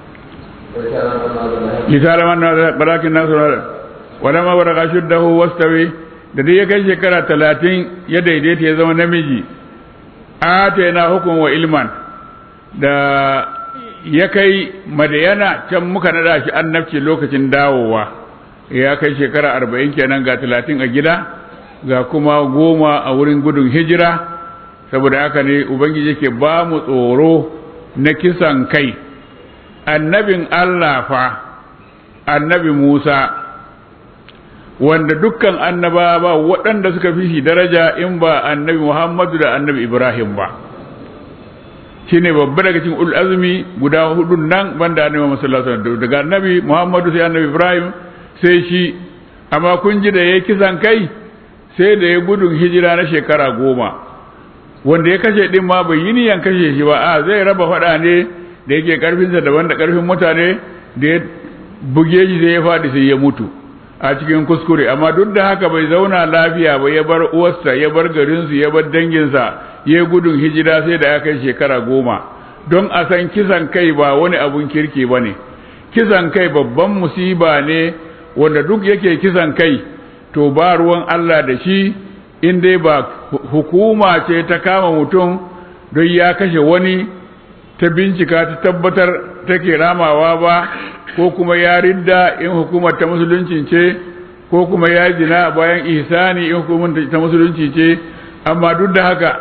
[SPEAKER 3] litalaman barakin nasu wala ma baraka shuddahu wastawi da dai ya kai shekara talatin ya daidaita ya zama namiji atayna hukum wa ilman da ya kai madayana can muka nada shi annabci lokacin dawowa ya kai shekara arba'in kenan ga talatin a gida ga kuma goma a wurin gudun hijira saboda haka ne ubangiji yake ba mu tsoro na kisan kai annabin Allah fa annabi Musa wanda dukkan annaba ba waɗanda suka fi shi daraja in ba annabi Muhammadu da annabi Ibrahim ba shine babba daga cikin ulul azmi guda hudun nan banda annabi Muhammad sallallahu alaihi wasallam daga annabi Muhammadu sai annabi Ibrahim sai shi amma kun ji da yayi kisan kai sai da ya gudun hijira na shekara goma wanda ya kashe din ma bai yi niyan kashe shi ba a zai raba fada ne da yake karfinsa daban da karfin mutane da ya buge shi sai ya faɗi sai ya mutu a cikin kuskure amma duk da haka bai zauna lafiya ba ya bar uwarsa ya bar garinsu ya bar danginsa ya gudun hijira sai da ya kai shekara goma don a san kisan kai ba wani abun kirki ba ne kisan kai babban musiba ne wanda duk yake kisan kai to ba ruwan Allah da shi in dai ba hukuma ce ta kama mutum don ya kashe wani ta bincika ta tabbatar take ramawa ba ko kuma ya ridda in hukumar ta musulunci ce ko kuma ya zina bayan ihsani in hukumar ta musulunci ce amma duk da haka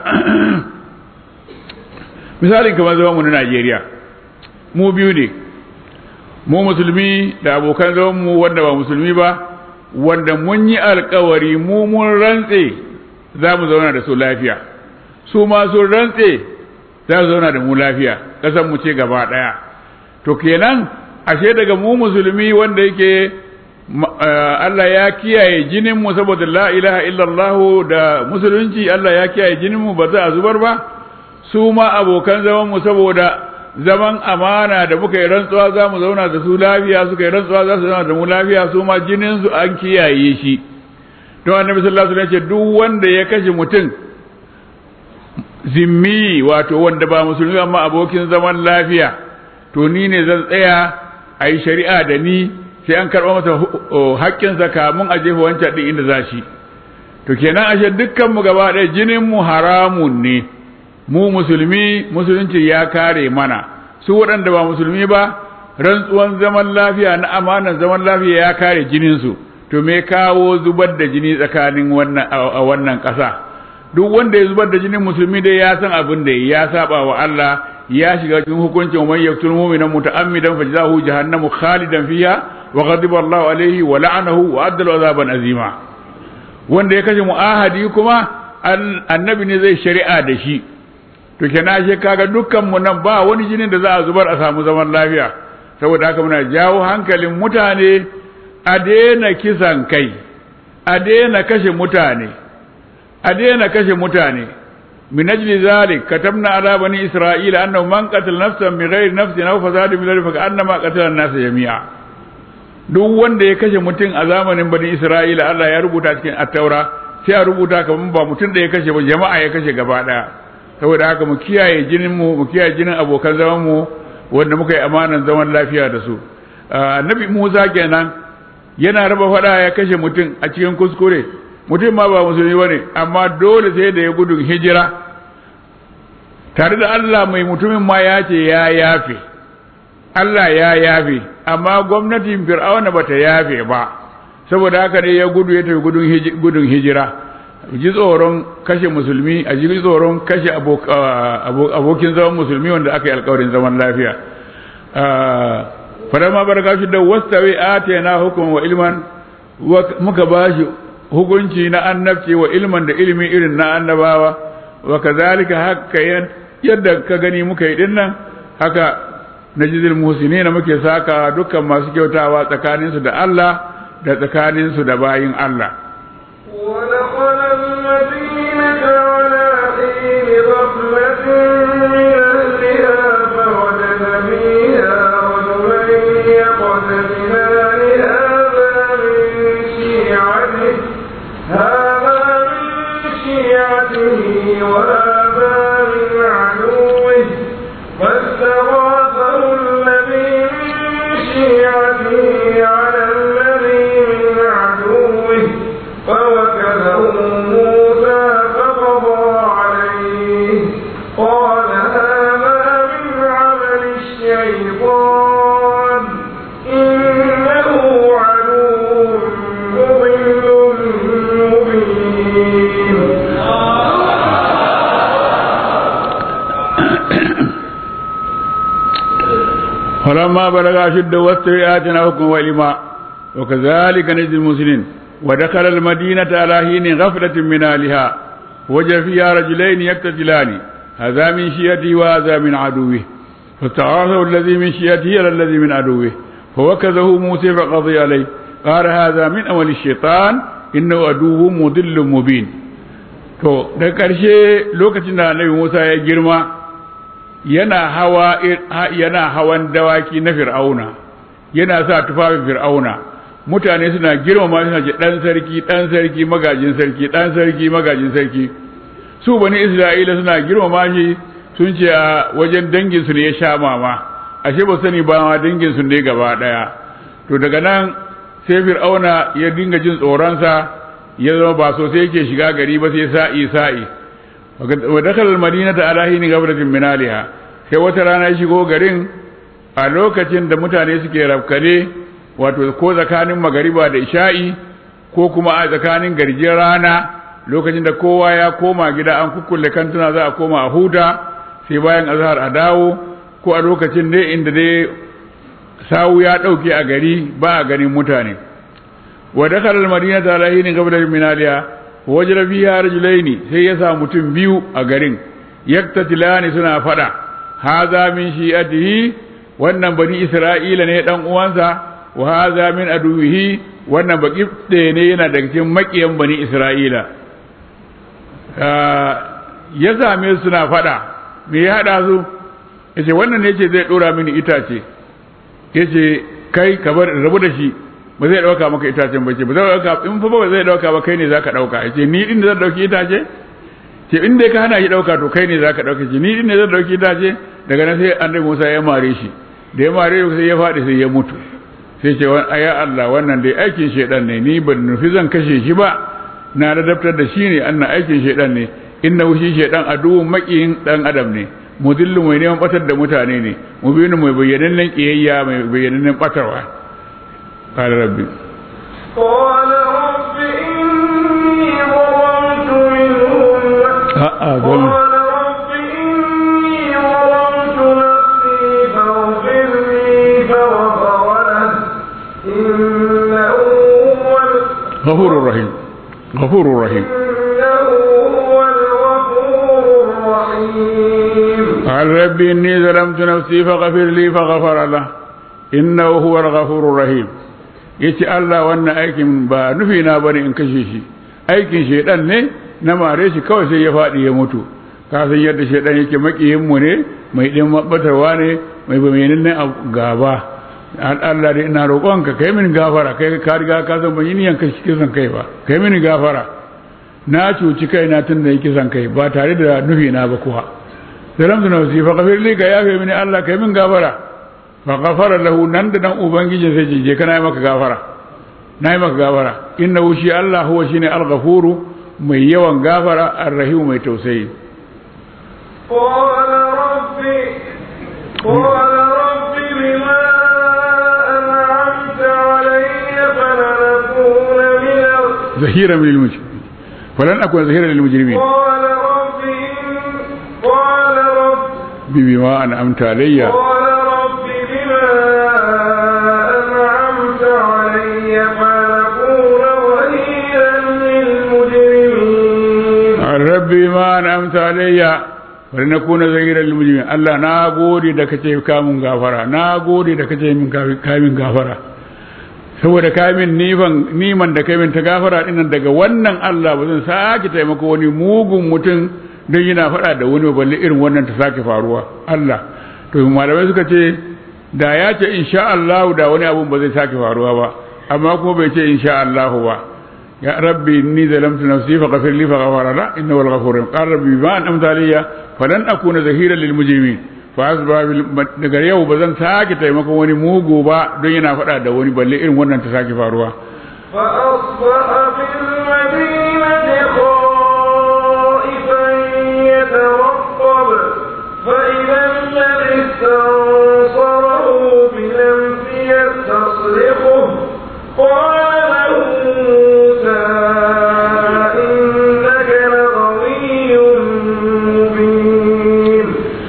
[SPEAKER 3] misalin kamar zaman mu na Najeriya mu biyu ne mu musulmi da abokan zaman mu wanda ba musulmi ba wanda mun yi alkawari mu mun rantse za mu zauna da su lafiya su ma sun rantse za su zauna da mu lafiya kasan mu ce gaba daya to kenan ashe daga mu musulmi wanda yake Allah ya kiyaye jinin mu saboda la ilaha illallah da musulunci Allah ya kiyaye jinin mu ba za a zubar ba su ma abokan zaman mu saboda zaman amana da muka yi rantsuwa za mu zauna da su lafiya suka yi rantsuwa za su zauna da mu lafiya su ma jinin su an kiyaye shi to annabi sallallahu alaihi wasallam ya ce duk wanda ya kashe mutum zimmi wato wanda ba musulmi amma abokin zaman lafiya to ni ne zan tsaya a yi shari'a da ni sai an karɓa masa haƙƙinsa kamun a jefa wancan ɗin inda za shi to kenan ashe dukkanmu gaba ɗaya jininmu haramun ne mu musulmi musulunci ya kare mana su waɗanda ba musulmi ba rantsuwan zaman lafiya na amanan zaman lafiya ya kare jininsu to me kawo zubar da jini tsakanin wannan a wannan ƙasa duk wanda ya zubar da jinin musulmi dai ya san abin da ya saba wa Allah ya shiga cikin hukuncin man yaqtul mu'mina muta'ammidan fajzahu jahannamu khalidan fiha wa ghadiba Allahu alayhi wa la'anahu wa adda azaban azima wanda ya kashe mu'ahadi kuma annabi ne zai shari'a da shi to kenan she kaga dukkan mu nan ba wani jinin da za a zubar a samu zaman lafiya saboda haka muna jawo hankalin mutane a daina kisan kai a daina kashe mutane a daina kashe mutane min ajli zalik katabna ala bani isra'ila annahu man qatala nafsan bighairi nafsin aw fasadin bil ardi fa annama qatala an-nas jami'a duk wanda ya kashe mutum a zamanin bani isra'ila Allah ya rubuta cikin at-taura sai a rubuta kaman ba mutum da ya kashe ba jama'a ya kashe gaba daya saboda haka mu kiyaye jinin mu mu kiyaye jinin abokan zaman mu wanda muka yi amanan zaman lafiya da su annabi Musa kenan yana raba fada ya kashe mutum a cikin kuskure mutum ma ba musulmi bane amma dole sai da ya gudun hijira tare da Allah mai mutumin ma ya ce ya yafe Allah ya yafe amma gwamnatin fir'auna bata yafe ba saboda haka ne ya gudu ya tafi gudun hijira ji tsoron kashe musulmi a ji tsoron kashe abokin zaman musulmi wanda aka yi alkawarin zaman lafiya falamma baraka shi da wastawi atayna hukman wa ilman muka bashi hukunci na annabci wa ilman da ilimi irin na annabawa wa kazalika hakka yadda ka gani muka yi dinnan haka najzil muhsinin muke saka dukkan masu kyautawa tsakanin su da Allah da tsakanin su da bayin Allah
[SPEAKER 2] wa laqad al-madinata ala hini ghaflatin min ahliha fa wajada fiha rajulan yaqtatilani hadha min shi'atihi hadha min shi'atihi wa hadha min 'aduwwihi فاستغاثه الذي من شيعته على الذي من عدوه فوكله موسى فقضى عليه قال هذا من عمل الشيطان إنه عدو مضل مبين
[SPEAKER 3] فلما بلغ أشد واستوى آتيناه حكما وعلما وكذلك نجزي المحسنين ودخل المدينة على حين غفلة من أهلها وجد فيها رجلين يقتتلان هذا من شيعته وهذا من عدوه فاستغاثه الذي من شيعته على الذي من عدوه فوكزه موسى فقضي عليه قال هذا من أول الشيطان إنه عدو مضل مبين. to da ƙarshe lokacin da Annabi Musa ya girma yana hawa yana hawan dawaki na fir'auna yana sa tufafin fir'auna mutane suna girmama suna ce dan sarki dan sarki magajin sarki dan sarki magajin sarki su bani isra'ila suna girmama shi sun ce a wajen dangin su ne ya sha mama ashe ba sani ba ma dangin su ne gaba daya to daga nan sai fir'auna ya dinga jin tsoron sa ya zama ba sosai yake shiga gari ba sai sa'i sa'i wa dakhala al-madinata ala hini ghabratin min aliha sai wata rana shigo garin a lokacin da mutane suke rafkane wato ko tsakanin magariba da isha'i ko kuma a tsakanin garjin rana lokacin da kowa ya koma gida an kukkulle kantuna za a koma a huta sai bayan azhar a dawo ko a lokacin ne inda dai sawu ya dauke a gari ba a ganin mutane wa dakhala al-madinata ala hini ghabratin min aliha wajra fiha rajulaini sai ya sa mutum biyu a garin yaktatilani suna fada haza min shi'atihi wannan bani isra'ila ne dan uwansa wa haza min aduwihi wannan baqibde ne yana daga cikin makiyan bani isra'ila ya same su suna fada me ya hada su yace wannan ne yace zai dora mini itace yace kai ka bar rabu da shi ba zai dauka maka itacen ba ce ba zai dauka in fa ba zai dauka ba kai ne zaka dauka yace ni din da zan dauki itace ce inda ka hana shi dauka to kai ne zaka dauka ce ni din ne zan dauki itace daga nan sai annabi Musa ya mare shi da ya mare shi sai ya fadi sai ya mutu sai ce wa ya Allah wannan dai aikin shedan ne ni ban nufi zan kashe shi ba na ladabtar da shi ne annan aikin shedan ne innahu shi shedan aduwwun maqiyin dan adam ne mudillu mai neman batar da mutane ne mubinu mai bayyanannen kiyayya mai bayyanannen batarwa قال ربي
[SPEAKER 2] قال رب إني ظلمت منهم قال رب إني ظلمت نفسي فاغفر لي فغفر له إنه هو
[SPEAKER 3] غفور رحيم غفور رحيم
[SPEAKER 2] إنه هو الغفور الرحيم
[SPEAKER 3] قال رب إني ظلمت نفسي فاغفر لي فغفر له إنه هو الغفور الرحيم yace Allah wannan aikin ba nufi na bane in kashe shi aikin shedan ne na mare shi kawai sai ya fadi ya mutu ka san yadda shedan yake makiyin mu ne mai din mabatarwa ne mai bayanin ne gaba Allah dai ina roƙonka kai mini gafara kai ka riga ka san ban yi niyan kashe kisan kai ba kai mini gafara na cuci kai na tun da yake san kai ba tare da nufi na ba kuwa salam da nafsi fa ghafir li ka yafe mini Allah kai min gafara fa ghafara lahu nan da nan ubangijin sai je kana yi maka gafara na yi maka gafara innahu shi Allah huwa shine al-ghafuru mai yawan gafara ar-rahim mai tausayi
[SPEAKER 2] qala rabbi qala rabbi bima
[SPEAKER 3] zahira min al-mujrimin falan akuna zahira lil mujrimin
[SPEAKER 2] قال رب قال رب
[SPEAKER 3] bima an'amta alayya
[SPEAKER 2] قال رب بما أنعمت علي فأكون ظهيرا للمجرمين
[SPEAKER 3] rabbi ma an'amta alayya bari na kuna zahirar lilmujrimin Allah na gode da kace kamun gafara na gode da kace min kamin gafara saboda kamin niman niman da kai min ta gafara dinnan daga wannan Allah ba zan sake taimako wani mugun mutum don yana faɗa da wani balle irin wannan ta sake faruwa Allah to malamai suka ce da ya ce insha Allah da wani abun ba zai sake faruwa ba amma kuma bai ce insha Allah ba ya rabbi inni zalamtu nafsi faghfir li faghfara la innahu al-ghafurur rahim qala rabbi ma an'amta alayya falan akuna zahiran lil mujrimin fa asba daga yau bazan sake taimakon wani mugu ba don yana faɗa da wani balle irin wannan ta sake faruwa
[SPEAKER 2] fa asbaha fil madinati khaifan yataraqqab fa idha alladhi istansarahu bilam yastasrihu qala lahu Musa innaka laghawiyyun mubin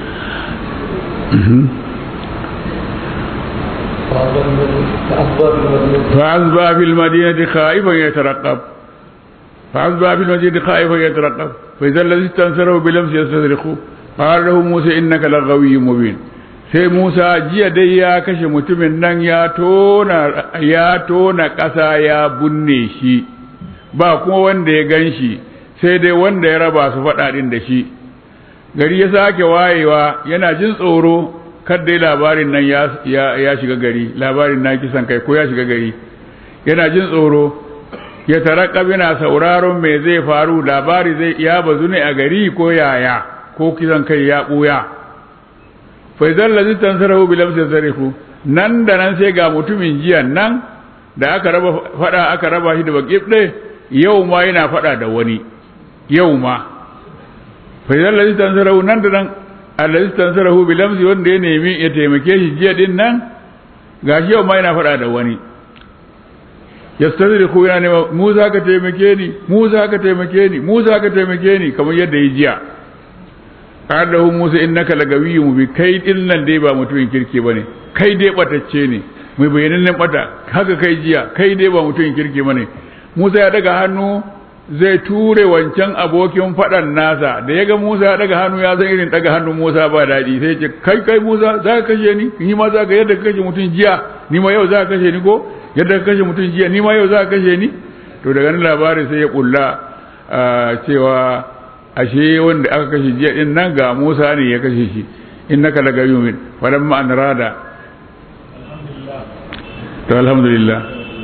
[SPEAKER 3] فأصبح في المدينة خائفا يترقب فأصبح في المدينة خائفا يترقب فإذا الذي استنصره بلمس يستصرخه قال له موسى إنك لغوي مبين sai Musa jiya dai ya kashe mutumin nan ya tona ya tona ƙasa ya bunne shi ba kuma wanda ya gan shi sai dai wanda ya raba su faɗa ɗin da shi gari ya sake wayewa yana jin tsoro kar dai labarin nan ya, ya, ya shiga gari labarin na kisan kai ko ya shiga gari yana jin tsoro ya tarakka yana sauraron me zai faru labari zai ya bazu ne a gari ko yaya ko kisan kai ya ɓuya faizal lazi tansarahu bilamsi sarihu nan da nan sai ga mutumin jiya nan da aka raba fada aka raba shi da bakibde yau ma yana fada da wani yau ma faizal lazi tansarahu nan da nan allazi tansarahu bilamsi wanda ya nemi ya taimake shi jiya din nan gashi yau ma yana fada da wani yastazrihu yana nema Musa ka taimake ni Musa ka taimake ni Musa ka taimake ni kamar yadda ya jiya qadahu Musa innaka lagawiyyun mubin kai din nan dai ba mutumin kirki bane kai dai batacce ne mai bayanan bata haka kai jiya kai dai ba mutumin kirki bane Musa ya daga hannu zai ture wancan abokin fadan nasa da yaga Musa ya daga hannu ya san irin daga hannun Musa ba dadi sai ya ce kai kai Musa za ka kashe ni ni ma za ka yadda ka kashe mutun jiya ni ma yau za ka kashe ni ko yadda ka kashe mutun jiya ni ma yau za ka kashe ni to daga nan labarin sai ya kulla cewa ashe wanda aka kashe jiya din nan ga Musa ne ya kashe shi innaka lagawiyyun falamma an rada to alhamdulillah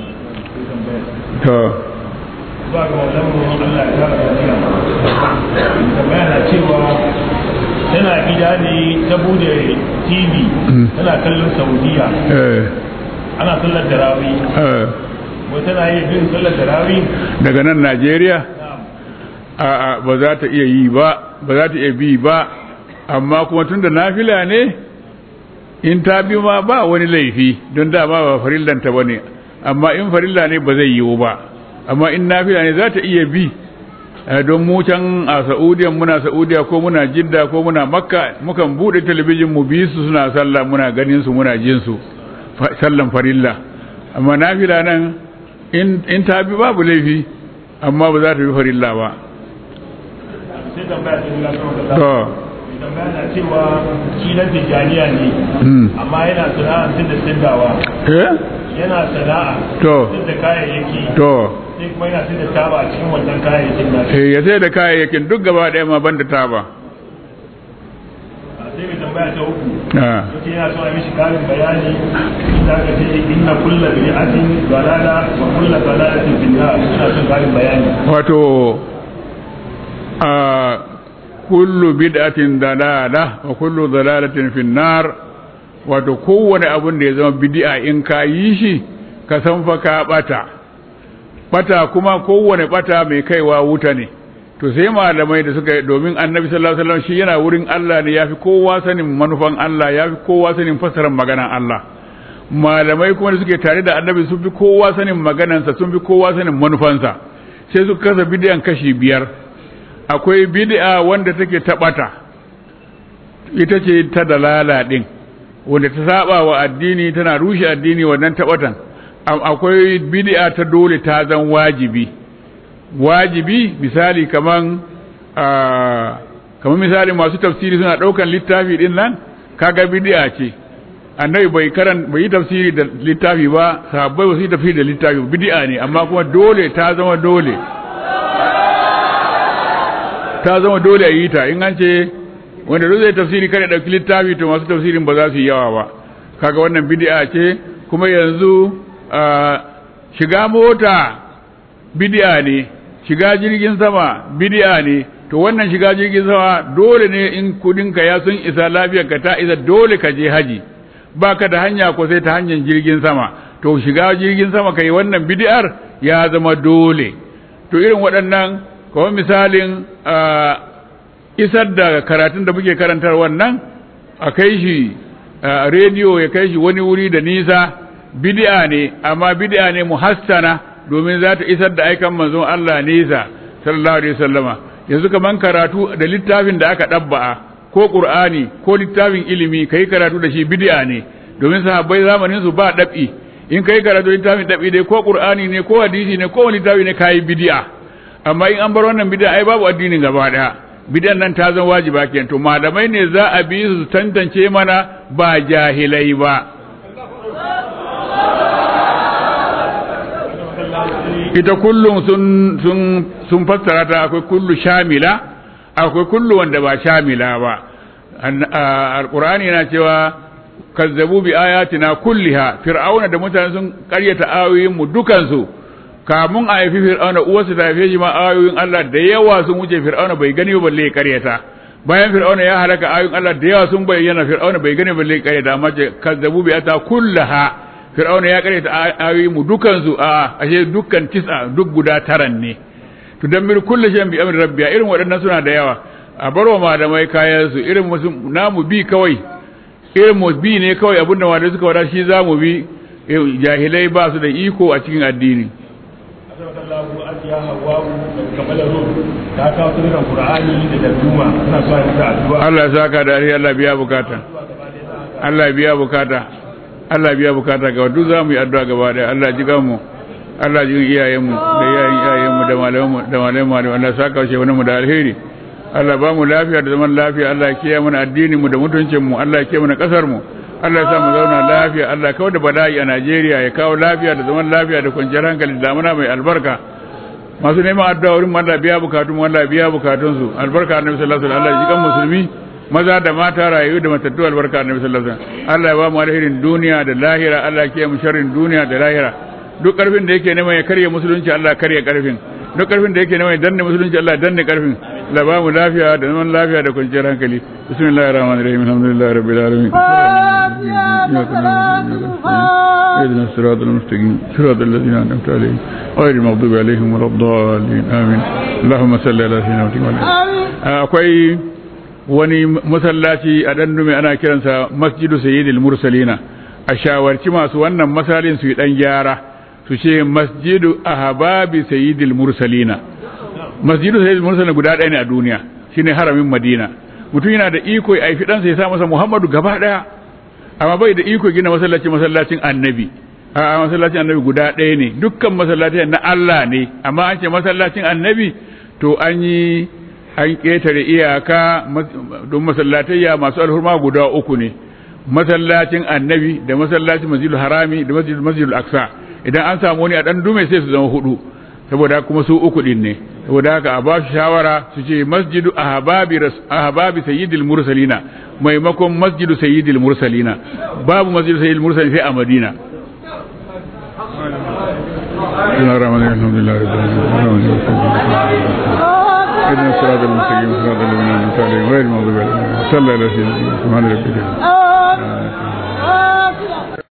[SPEAKER 3] to
[SPEAKER 4] ba ga wannan Allah ya kara lafiya bayana cewa tana gida ne ta bude T V tana kallon Saudiya eh ana sallar tarawih eh ko tana yi bin sallar tarawih
[SPEAKER 3] daga nan Najeriya a'a ba za ta iya yi ba ba za ta iya bi ba amma kuma tunda nafila ne in ta bi ma ba wani laifi don dama ba farillanta bane amma in farilla ne ba zai yiwu ba amma in nafila ne za ta iya bi don mu can a Saudiya muna Saudiya ko muna Jidda ko muna Makka mukan bude talabijin mu bi su suna sallah muna ganin su muna jin su sallan farilla amma nafila nan in in ta bi babu laifi amma ba za ta bi farilla ba
[SPEAKER 4] sai tambaya ta nuna to tambaya na cewa shi na tijaniya ne amma yana sana'a tun da sindawa
[SPEAKER 3] eh
[SPEAKER 4] yana sana'a
[SPEAKER 3] to
[SPEAKER 4] tun da kayayyaki
[SPEAKER 3] to
[SPEAKER 4] sai kuma yana tun da taba a cikin wannan kayayyakin na
[SPEAKER 3] eh ya sai da kayayyakin duk gaba daya ma banda taba
[SPEAKER 4] sai mai tambaya ta uku ah sai yana so a mishi karin bayani da ka ce inna kullu bid'atin dalala wa kullu dalalatin fi nar ina son karin bayani
[SPEAKER 3] wato a kullu bid'atin dalala wa kullu dalalatin fi nar wato kowane abun da ya zama bid'a in ka yi shi ka san fa ka bata bata kuma kowane bata mai kaiwa wuta ne to sai malamai da suka domin annabi sallallahu alaihi wasallam shi yana wurin Allah ne yafi kowa sanin manufan Allah yafi kowa sanin fasaran maganan Allah malamai kuma da suke tare da annabi sun fi kowa sanin maganansa sun fi kowa sanin manufansa sai su kasa bid'an kashi biyar. Akwai bid'a wanda take tabata, ita ce ta dalala din, wanda ta saba wa addini tana rushe addini wannan tabatan. Akwai bid'a ta dole ta zan wajibi, wajibi misali kaman kamar misali masu tafsiri suna daukan littafi din nan, kaga bid'a ce. Annabi bai karan bai yi tafsiri da littafi ba, sahabbai ba su yi tafsiri da littafi, bid'a ne, amma kuma dole ta zama dole ta zama dole a yi ta. In an ce wanda zai tafsiri kada dauki littafi, to masu tafsirin ba za su yi yawa ba, kaga wannan bid'a ce. Kuma yanzu shiga mota bid'a ne, shiga jirgin sama bid'a ne. To wannan shiga jirgin sama dole ne, in kudinka ya sun isa, lafiyarka ta isa, dole ka je haji, baka da hanya ko sai ta hanyar jirgin sama. To shiga jirgin sama kai wannan bid'ar ya zama dole. To irin waɗannan kamar misalin isar da karatun da muke karantar wannan, a kai shi rediyo ya kai shi wani wuri da nisa, bid'a ne, amma bid'a ne muhassana, domin za ta isar da aikan manzon Allah nisa sallallahu alaihi wasallama. Yanzu kaman karatu da littafin da aka dabba'a, ko qur'ani ko littafin ilimi, kai karatu da shi bid'a ne, domin sahabbai zamanin su ba dab'i. In kai karatu littafin dab'i dai, ko qur'ani ne ko hadisi ne ko littafi ne, kai bid'a. Amma in an bar wannan bid'a, ai babu addinin gaba daya. Bid'an nan ta zama wajiba kenan. To malamai ne za a bi su tantance mana, ba jahilai ba. Ita kullum sun sun sun fassara ta, akwai kullu shamila, akwai kullu wanda ba shamila ba. Alqur'ani yana cewa kazzabu bi ayatina kulliha, fir'auna da mutane sun karyata ayoyin mu dukan su. Kamun a haifi fir'auna, uwarsa ta haife shi ma ayoyin Allah da yawa sun wuce, fir'auna bai gani ba balle ya karyata. Bayan fir'auna ya halaka, ayoyin Allah da yawa sun bayyana, fir'auna bai gani balle ya karyata. Amma ce kazzabu bi ayatina kullaha, fir'auna ya karyata ayoyin mu dukan su. A ashe dukkan tis'a, duk guda taran ne. To dan mir kullu shay'in bi amri rabbiya, irin waɗannan suna da yawa. A barwa malamai kayan su, irin musu namu bi kawai, irin mu bi ne kawai, abinda malamai suka wada shi zamu bi. Jahilai ba su da iko a cikin addini.
[SPEAKER 4] Allahu ajiya hawawu kamar ruhu ta kawo sunan Qur'ani da darduma, suna so a ta addu'a. Allah
[SPEAKER 3] ya saka da ari, Allah biya bukata, Allah biya bukata, Allah biya bukata ga duk zamu yi addu'a gaba da Allah ji gamu, Allah ji iyayen mu da iyayen iyayen mu da malaman mu da malaman mu, Allah saka shi wannan mu da alheri. Allah ba mu lafiya da zaman lafiya, Allah ya kiyaye mana addinin mu da mutuncin mu, Allah ya kiyaye mana kasar mu, Allah ya sa mu zauna lafiya, Allah kawo da bala'i a Najeriya, ya kawo lafiya da zaman lafiya da kwanciyar hankali da damuna mai albarka. Masu neman addu'a wurin Allah biya bukatun, Allah biya bukatun su, albarka annabi sallallahu alaihi wasallam. Allah ya jikan musulmi maza da mata, rayu da matattu, albarka annabi sallallahu alaihi wasallam. Allah ya ba mu alherin duniya da lahira, Allah ya kiyaye mu sharrin duniya da lahira. Duk karfin da yake neman ya karya musulunci, Allah ya karya karfin. Duk karfin da yake neman ya danne musulunci, Allah ya danne karfin. Allah ba mu lafiya da zaman lafiya da kwanciyar hankali. Bismillahir rahmanir rahim. Alhamdulillahi rabbil alamin. اهدنا الصراط المستقيم صراط الذين أنعمت عليهم غير المغضوب عليهم ولا الضالين آمين. اللهم صل على سيدنا محمد. akwai wani masallaci a Dandume ana kiransa Masjidu Sayyidil Mursalina, a shawarci masu wannan masalin su yi dan gyara, su ce Masjidu Ahbabi Sayyidil Mursalina. Masjidu Sayyidil Mursalina guda ɗaya ne a duniya, shine haramin Madina. Mutum yana da iko ya aifi ɗansa ya sa masa Muhammadu gaba ɗaya, amma bai da iko gina masallaci masallacin annabi. A masallacin annabi guda ɗaya ne, dukkan masallacin na Allah ne, amma an ce masallacin annabi to an yi an ƙetare iyaka, don masallatayya masu alhurma guda uku ne, masallacin annabi da masallacin masjidul harami da masjidul aqsa. Idan an samu wani a ɗan dume sai su zama hudu, saboda kuma su uku din ne. Saboda haka a ba su shawara su ce masjidu ahbabi ahbabi sayyidil mursalina maimakon masjidu sayyidil mursalina. Babu masjidu sayyidil mursalina sai a Madina. اهدنا الصراط المستقيم صراط الذين أنعمت عليهم غير المغضوب عليهم صلى الله عليه وسلم.